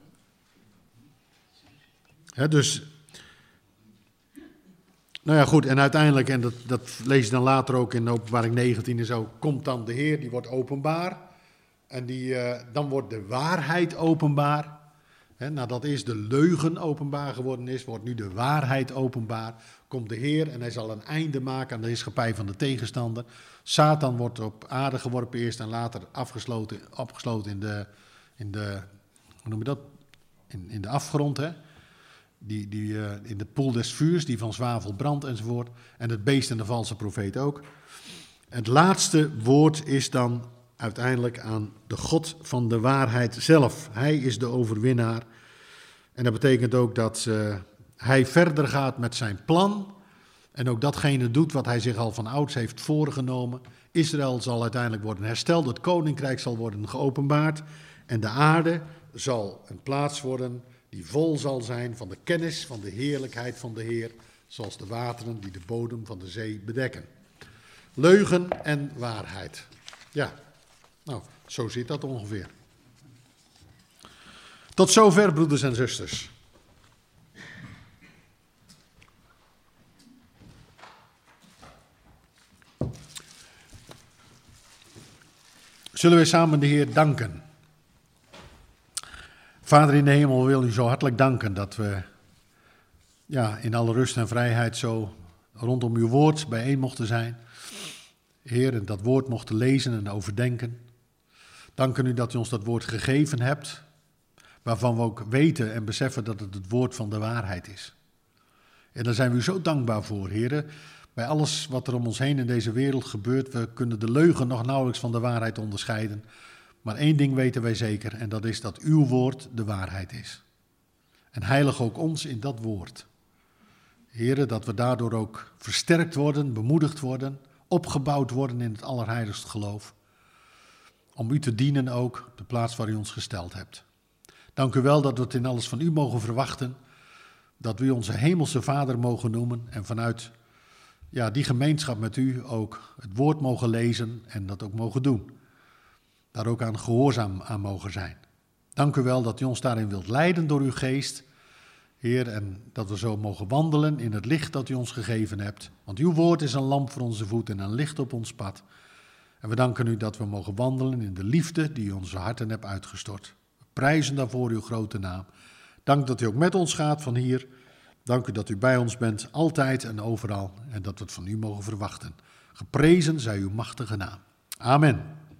He, dus, nou ja goed, en uiteindelijk, en dat, dat lees je dan later ook in Openbaring negentien en zo, komt dan de Heer, die wordt openbaar. En die, uh, dan wordt de waarheid openbaar. He, nadat eerst de leugen openbaar geworden is, wordt nu de waarheid openbaar. Komt de Heer en hij zal een einde maken aan de heerschappij van de tegenstander. Satan wordt op aarde geworpen eerst en later afgesloten, opgesloten in de, in de, hoe noem je dat? In, in de afgrond, hè? Die, die, uh, in de poel des vuurs, die van zwavel brandt enzovoort. En het beest en de valse profeet ook. Het laatste woord is dan uiteindelijk aan de God van de waarheid zelf. Hij is de overwinnaar. En dat betekent ook dat uh, hij verder gaat met zijn plan. En ook datgene doet wat hij zich al van ouds heeft voorgenomen. Israël zal uiteindelijk worden hersteld. Het koninkrijk zal worden geopenbaard. En de aarde zal een plaats worden die vol zal zijn van de kennis van de heerlijkheid van de Heer. Zoals de wateren die de bodem van de zee bedekken. Leugen en waarheid. Ja, nou, zo zit dat ongeveer. Tot zover, broeders en zusters. Zullen we samen de Heer danken? Vader in de hemel, we willen u zo hartelijk danken dat we ja, in alle rust en vrijheid zo rondom uw woord bijeen mochten zijn. Heer, en dat woord mochten lezen en overdenken. Danken u dat u ons dat woord gegeven hebt, waarvan we ook weten en beseffen dat het het woord van de waarheid is. En daar zijn we u zo dankbaar voor, Heer. Bij alles wat er om ons heen in deze wereld gebeurt, we kunnen de leugen nog nauwelijks van de waarheid onderscheiden. Maar één ding weten wij zeker, en dat is dat uw woord de waarheid is. En heilig ook ons in dat woord. Heren, dat we daardoor ook versterkt worden, bemoedigd worden, opgebouwd worden in het allerheiligste geloof. Om u te dienen ook op de plaats waar u ons gesteld hebt. Dank u wel dat we het in alles van u mogen verwachten. Dat we u onze hemelse Vader mogen noemen en vanuit ja, die gemeenschap met u ook het woord mogen lezen en dat ook mogen doen. Daar ook aan gehoorzaam aan mogen zijn. Dank u wel dat u ons daarin wilt leiden door uw geest, Heer, en dat we zo mogen wandelen in het licht dat u ons gegeven hebt. Want uw woord is een lamp voor onze voet en een licht op ons pad. En we danken u dat we mogen wandelen in de liefde die u onze harten hebt uitgestort. We prijzen daarvoor uw grote naam. Dank dat u ook met ons gaat van hier. Dank u dat u bij ons bent, altijd en overal. En dat we het van u mogen verwachten. Geprezen zij uw machtige naam. Amen.